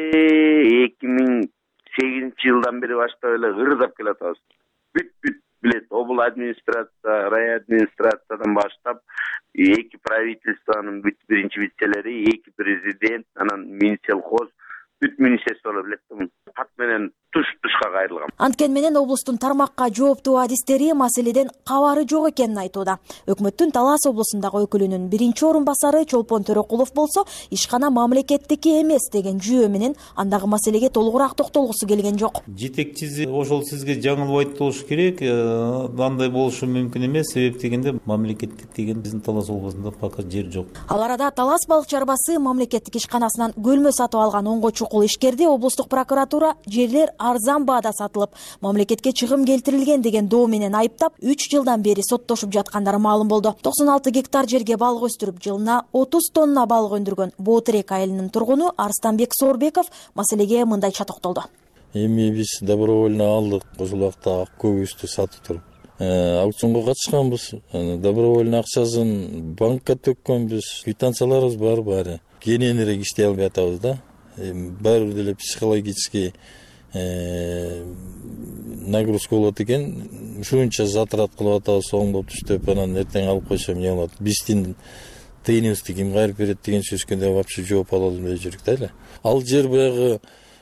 эки миң сегизинчи жылдан бери баштап эле ырдап келатабыз. Бүт бүт билет, обул администрация, рай администрациядан баштап эки правительствонун бүт биринчи вице-лери, эки президент, анан Минсельхоз, бүт министрликтер билет. Хат менен туш-тушка кайрылган. Анткени менен облустун тармакка жооптуу адистери маселеден кабары жок экенин айтууда. Өкмөттүн Талас облусундагы өкүлүнүн биринчи орун басары Чолпон Төрөкулов болсо, ишкана мамлекеттики эмес деген жүйө менен андагы маселеге толугураак токтолгусу келген жок. Жетекчиси ошол сизге жаңылбайт болуш керек, андай болушу мүмкүн эмес, себеп дегенде мамлекеттик деген биздин Талас облусунда пока жер жок. Ал арада Талас балык чарбасы мамлекеттик ишканасынан көлмө сатып алган онго чукул ишкерди облустук прокуратура жерлер арзан баада сатылып, мамлекетке чыгым келтирилген деген доо менен айыптап, үч жылдан бери соттошуп жаткандары маалым болду. токсон алты гектар жерге балык өстүрүп, жылына отуз тонна балык өндүргөн Боотерек айылынын тургуну Арстанбек Соорбеков маселеге мындайча токтолду. Эми биз добровольно алдык, ошол убакта көбүстү сатып туруп. Аукционго катышканбыз, добровольно акчасын банкка төккөнбүз, квитанцияларыбыз бар баары. Кененирээк иштей албай атабыз да. Баары деле психологический нагрузка болот экен. Ушунча затрат кылып атабыз, соңдоп түштөп, анан эртең алып койсом эмне болот? Биздин тыйыныбызды ким кайрып берет деген сөзгө вообще жооп ала албай жүрүк да эле. Ал жер баягы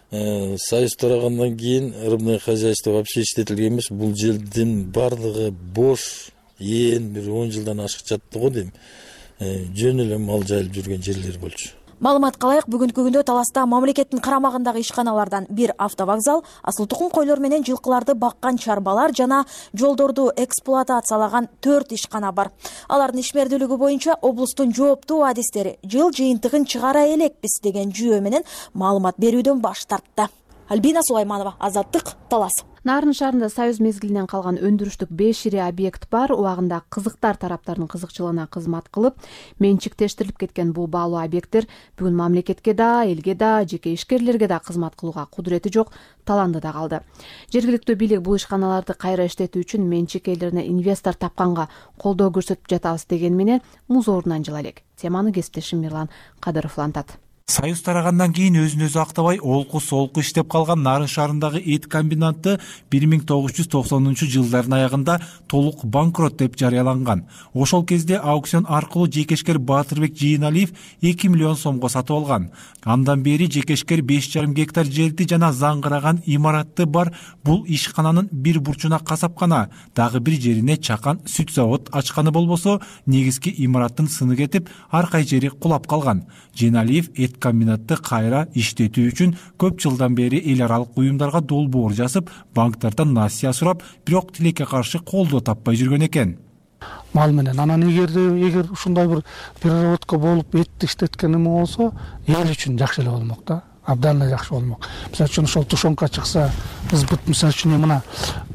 союз тарагандан кийин рыбное хозяйство вообще иштетилген эмес. Бул жердин бардыгы бош, ээн бир он жылдан ашык жатты го дейм. Жөн эле мал жайылып жүргөн жерлер болчу. Маалыматка ылайык, бүгүнкү күндө Таласта мамлекеттин карамагындагы ишканалардан бир автовокзал, асыл тукум койлор менен жылкыларды баккан чарбалар жана жолдорду эксплуатациялаган төрт ишкана бар. Алардын ишмердүүлүгү боюнча облустун жооптуу адистери жыл жыйынтыгын чыгара элекпиз деген жүйө менен маалымат берүүдөн баш тартты. Альбина Сулайманова, Азаттык, Талас. Нарын шаарында Союз мезгилинен калган өндүрүштүк беш ири объект бар. Убагында кызыктар тараптардын кызыкчылыгына кызмат кылып, менчиктештирилип кеткен бул баалуу объекттер бүгүн мамлекетке да, элге да, жеке ишкерлерге да кызмат кылууга кудурети жок таланды да калды. Жергиликтүү бийлик бул ишканаларды кайра иштетүү үчүн менчик ээлерине инвестор тапканга колдоо көрсөтүп жатабыз деген менен муз ордунан жыла элек. Теманы кесиптешим Мирлан Кадыров улантат. Союз тарагандан кийин өзүн өзү актабай олку солку иштеп калган Нарын шаарындагы эт комбинаты бир миң тогуз жүз токсонунчу жылдардын аягында толук банкрот деп жарыяланган. Ошол кезде аукцион аркылуу жекешкер Баатырбек Жийналиев эки миллион сомго сатып алган. Андан бери жекешкер беш жарым гектар жерди жана заңгыраган имаратты бар бул ишкананын бир бурчуна касапкана, дагы бир жерине чакан сүт завод ачканы болбосо, негизги имараттын сыны кетип, аркай жери кулап калган. Жийналиев эт комбинатты кайра иштетүү үчүн көп жылдан бери эл аралык уюмдарга долбоор жасып, банктардан насыя сурап, бирок тилекке каршы колдоо таппай жүргөн экен. Мал менен анан эгерде эгер ушундай бир переработка болуп эт иштеткен эме болсо, эл үчүн жакшы эле болмок да. Абдан эле жакшы болмок. Мисалы үчүн ошол тушонка чыкса, биз бут мисалы үчүн мына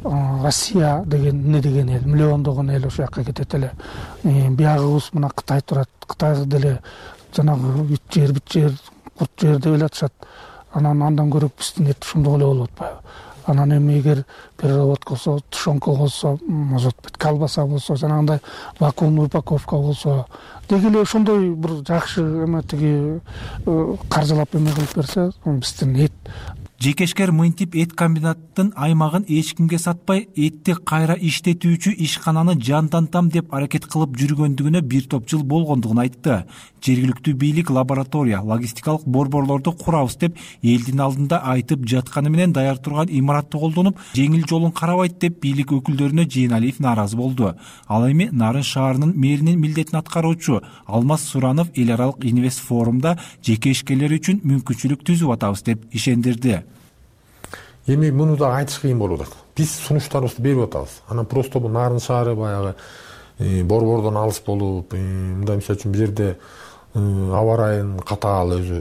Россия деген эмне деген эл, миллиондогон эл ошол жакка кетет эле. Биягыбыз мына Кытай турат. Кытайга деле жанагы бүт жер, бүт жер, курт жер деп эле атышат. Анан андан көрөк биздин эт ушундой эле болуп атпайбы? Анан эми эгер переработка болсо, тушонка болсо, может быть, колбаса болсо, жанагындай вакуумный упаковка болсо, деги эле ошондой бир жакшы эме тиги каржылап эме кылып берсе, биздин эт Жекешкер мынтип эт комбинаттын аймагын эч кимге сатпай, этти кайра иштетүүчү ишкананы жандантам деп аракет кылып жүргөндүгүнө бир топ жыл болгондугун айтты. Жергиликтүү бийлик лаборатория, логистикалык борборлорду курабыз деп элдин алдында айтып жатканы менен даяр турган имаратты колдонуп, жеңил жолун карабайт деп бийлик өкүлдөрүнө Жээналиев нааразы болду. Ал эми Нарын шаарынын мэринин милдетин аткаруучу Алмаз Суранов эл аралык инвест форумда жеке ишкерлер үчүн мүмкүнчүлүк түзүп атабыз деп ишендирди. Эми муну да айтыш кыйын болуп атат. Биз сунуштарыбызды берип атабыз. Анан просто бул Нарын шаары баягы борбордон алыс болуп, мындай мисалы үчүн бул жерде аба ырайынын катаал өзү,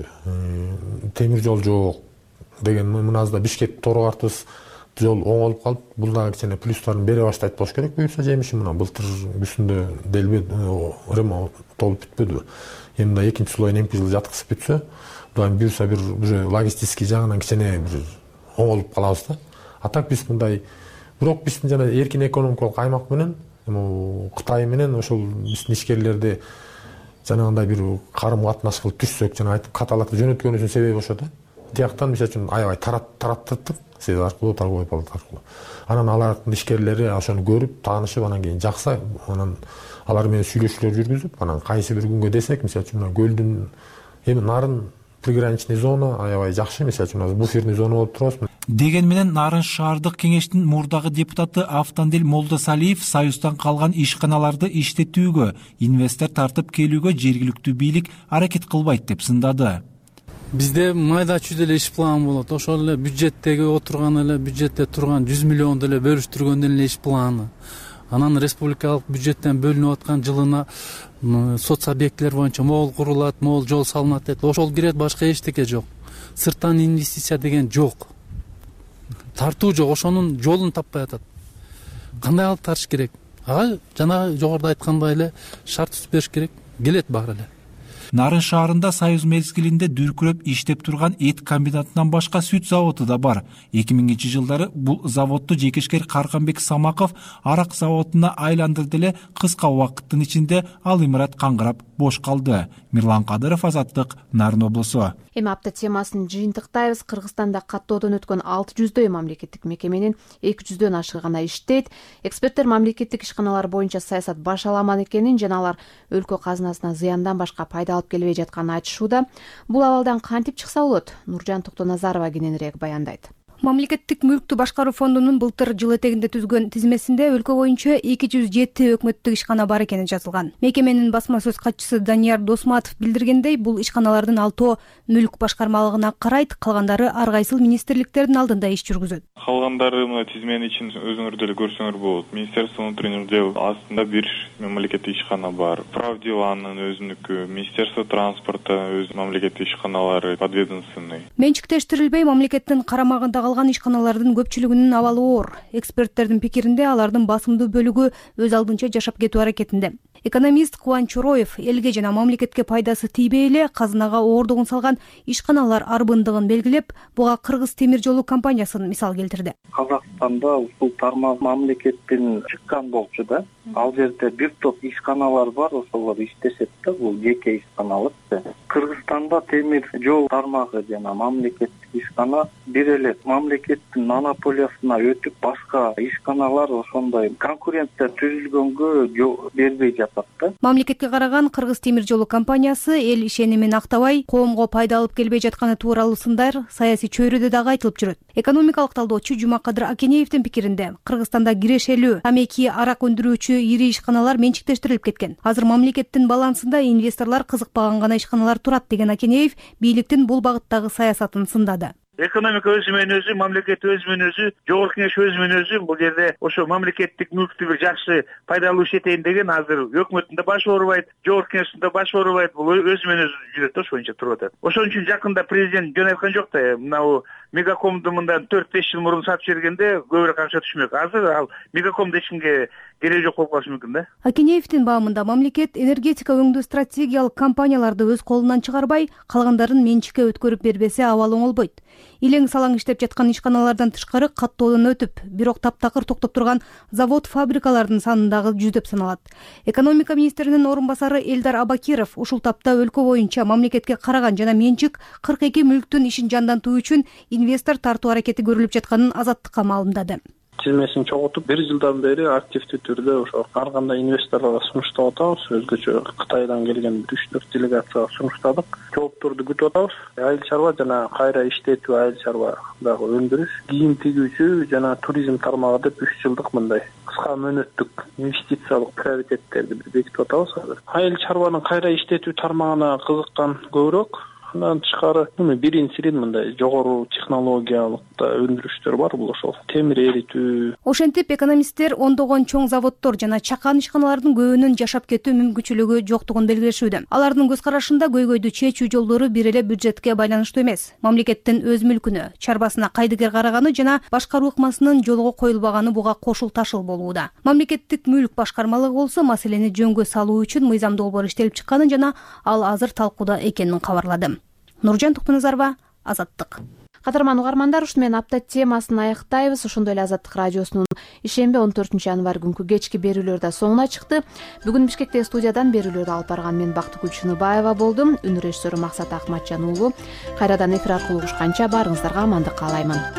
темир жол жок деген мыназда Бишкек Торгартыс жол оңолуп калып, бул дагы кичине плюстарын бере баштайт болуш керек. Буюрса жемиши мына былтыр күзүндө делбет ремонт толуп бүтпөдү. Эми да экинчи слойун эмки жыл жаткызып бүтсө, буга буюрса бир уже логистический жагынан кичине бир оңолуп калабыз да. А так биз мындай, бирок биздин жана эркин экономикалык аймак менен, Кытай менен ошол биздин ишкерлерди жанагындай бир карым катнаш кылып түшсөк, жана айтып каталыкты жөнөткөнүбүздүн себеби ошо да. Тияктан мисалы үчүн аябай тараттырдык, сиз аркылуу, торговый палата аркылуу. Анан алардын ишкерлери ошону көрүп, таанышып, анан кийин жакса, анан алар менен сүйлөшүүлөр жүргүзүп, анан кайсы бир күнгө десек, мисалы үчүн көлдүн эми Нарын приграничный зона аябай жакшы, мисалы үчүн буферный зона болуп турабыз. Деген менен Нарын шаардык кеңештин мурдагы депутаты Автандел Молдосалиев Союздан калган ишканаларды иштетүүгө, инвестор тартып келүүгө жергиликтүү бийлик аракет кылбайт деп сындады. Бизде майда чүйдө эле иш план болот. Ошол эле бюджеттеги отурган эле бюджетте турган жүз миллионду эле бөлүштүргөндөн эле иш планы. Анан республикалык бюджеттен бөлүнүп аткан жылына соц объектилер боюнча могул курулат, могул жол салынат дейт. Ошол кирет, башка эчтеке жок. Сырттан инвестиция деген жок. Тартуу жок, ошонун жолун таппай атат. Кандай алып тартыш керек? Ага жана жогоруда айткандай эле шарт түзүп бериш керек. Келет баары эле. Нарын шаарында Союз мезгилинде дүркүрөп иштеп турган эт комбинатынан башка сүт заводу да бар. эки миңинчи жылдары бул заводду жекешкер Карканбек Самаков арак заводуна айландырды эле, кыска убакыттын ичинде ал имарат каңгырап бош калды. Мирлан Кадыров, Азаттык, Нарын облусу. Эми апта темасын жыйынтыктайбыз. Кыргызстанда каттоодон өткөн алты жүздөй мамлекеттик мекеменин эки жүздөн ашыгы гана иштейт. Эксперттер мамлекеттик ишканалар боюнча саясат башаламан экенин жана алар өлкө казынасына зыяндан башка пайда алып келбей жатканын айтышууда. Бул абалдан кантип чыкса болот? Нуржан Токтоназарова кененирээк баяндайт. Мамлекеттик мүлктү башкаруу фондунун былтыр жыл этегинде түзгөн тизмесинде өлкө боюнча эки жүз жети өкмөттүк ишкана бар экени жазылган. Мекеменин басма сөз катчысы Данияр Досматов билдиргендей, бул ишканалардын алтоо мүлк башкармалыгына карайт, калгандары ар кайсыл министрликтердин алдында иш жүргүзөт. Калгандары мына тизменин ичин өзүңөр деле көрсөңөр болот. Министерство внутренних дел астында бир мамлекеттик ишкана бар. Правдиланын өзүнүкү, Министерство транспорта өз мамлекеттик ишканалары подведомственный. Менчиктештирилбей мамлекеттин карамагында калган ишканалардын көпчүлүгүнүн абалы оор. Эксперттердин пикиринде алардын басымдуу бөлүгү өз алдынча жашап кетүү аракетинде. Экономист Кубан Чороев элге жана мамлекетке пайдасы тийбей эле казынага оордугун салган ишканалар арбындыгын белгилеп, буга Кыргыз темир жолу компаниясын мисал келтирди. Казакстанда ушул тармак мамлекеттен чыккан болчу да. Ал жерде бир топ ишканалар бар, ошолор иштешет да, бул жеке ишканалар. Кыргызстанда темир жол тармагы жана мамлекеттик ишкана бир эле мамлекеттин монополиясына өтүп, башка ишканалар ошондой конкуренция түзүлгөнгө жол бербей жатат да. Мамлекетке караган Кыргыз темир жолу компаниясы эл ишенимин актабай, коомго пайда алып келбей жатканы тууралуу сындар саясий чөйрөдө дагы айтылып жүрөт. Экономикалык талдоочу Жумакадыр Акенеевдин пикиринде, Кыргызстанда кирешелүү тамеки, арак өндүрүүчү ири ишканалар менчиктештирилип кеткен. Азыр мамлекеттин балансында инвесторлор кызыкпаган гана ишканалар турат деген Акенеев бийликтин бул багыттагы саясатын сындады. Экономика өзү менен өзү, мамлекет өзү менен өзү, жогорку кеңеш өзү менен өзү бул жерде ошо мамлекеттик мүлктү бир жакшы пайдалануу этейин деген азыр өкмөттүн да башы оорубайт, жогорку кеңештин да башы оорубайт, бул өзү менен өзү жүрөт да, ошо боюнча туруп атат. Ошон үчүн жакында президент жөн айткан жок да, мына Мегакомду мындан төрт беш жыл мурун сатып жибергенде көбүрөөк акча түшмөк. Азыр ал Мегакомду эч кимге кереги жок болуп калышы мүмкүн да. Акенеевдин баамында мамлекет энергетика өңдүү стратегиялык компанияларды өз колунан чыгарбай, калгандарын менчикке өткөрүп бербесе абал оңолбойт. илең салаң иштеп жаткан ишканалардан тышкары каттоодон өтүп, бирок таптакыр токтоп турган завод фабрикалардын саны дагы жүздөп саналат. Экономика министринин орун басары Элдар Абакиров ушул тапта өлкө боюнча мамлекетке караган жана менчик кырк эки мүлктүн ишин жандантуу үчүн инвестор тартуу аракети көрүлүп жатканын Азаттыкка маалымдады. Тизмесин чогултуп, бир жылдан бери активдүү түрдө ошо ар кандай инвесторлорго сунуштап атабыз. Өзгөчө Кытайдан келген үч төрт делегацияга сунуштадык. Жоопторду күтүп атабыз. Айыл чарба жана кайра иштетүү, айыл чарба дагы өндүрүш, кийим тигүүчү жана туризм тармагы деп үч жылдык мындай кыска мөөнөттүк инвестициялык приоритеттерди бекитип атабыз азыр. Айыл чарбанын кайра иштетүү тармагына кызыккан көбүрөөк. Андан тышкары биринчиден мындай жогору технологиялык да өндүрүштөр бар, бул ошол темир эритүү. Ошентип экономисттер ондогон чоң заводдор жана чакан ишканалардын көбүнүн жашап кетүү мүмкүнчүлүгү жоктугун белгилешүүдө. Алардын көз карашында көйгөйдү чечүү жолдору бир эле бюджетке байланыштуу эмес. Мамлекеттин өз мүлкүнө, чарбасына кайдыгер караганы жана башкаруу ыкмасынын жолго коюлбаганы буга кошул ташыл болууда. Мамлекеттик мүлк башкармалыгы болсо маселени жөнгө салуу үчүн мыйзам долбоор иштелип чыкканын жана ал азыр талкууда экенин кабарлады. Нуржан Токтоназарова, Азаттык. Кадырман угармандар, ушу менен апта темасын аяктайбыз. Ошондой эле Азаттык радиосунун ишемби он төртүнчү январь күнкү кечки берүүлөр да соңуна чыкты. Бүгүн Бишкектеги студиядан берүүлөрдү алып барган мен Бактыгүл Чыныбаева болдум. Үн режиссеру Максат Акматжан уулу. Кайрадан эфир аркылуу угушканча баарыңыздарга амандык каалаймын.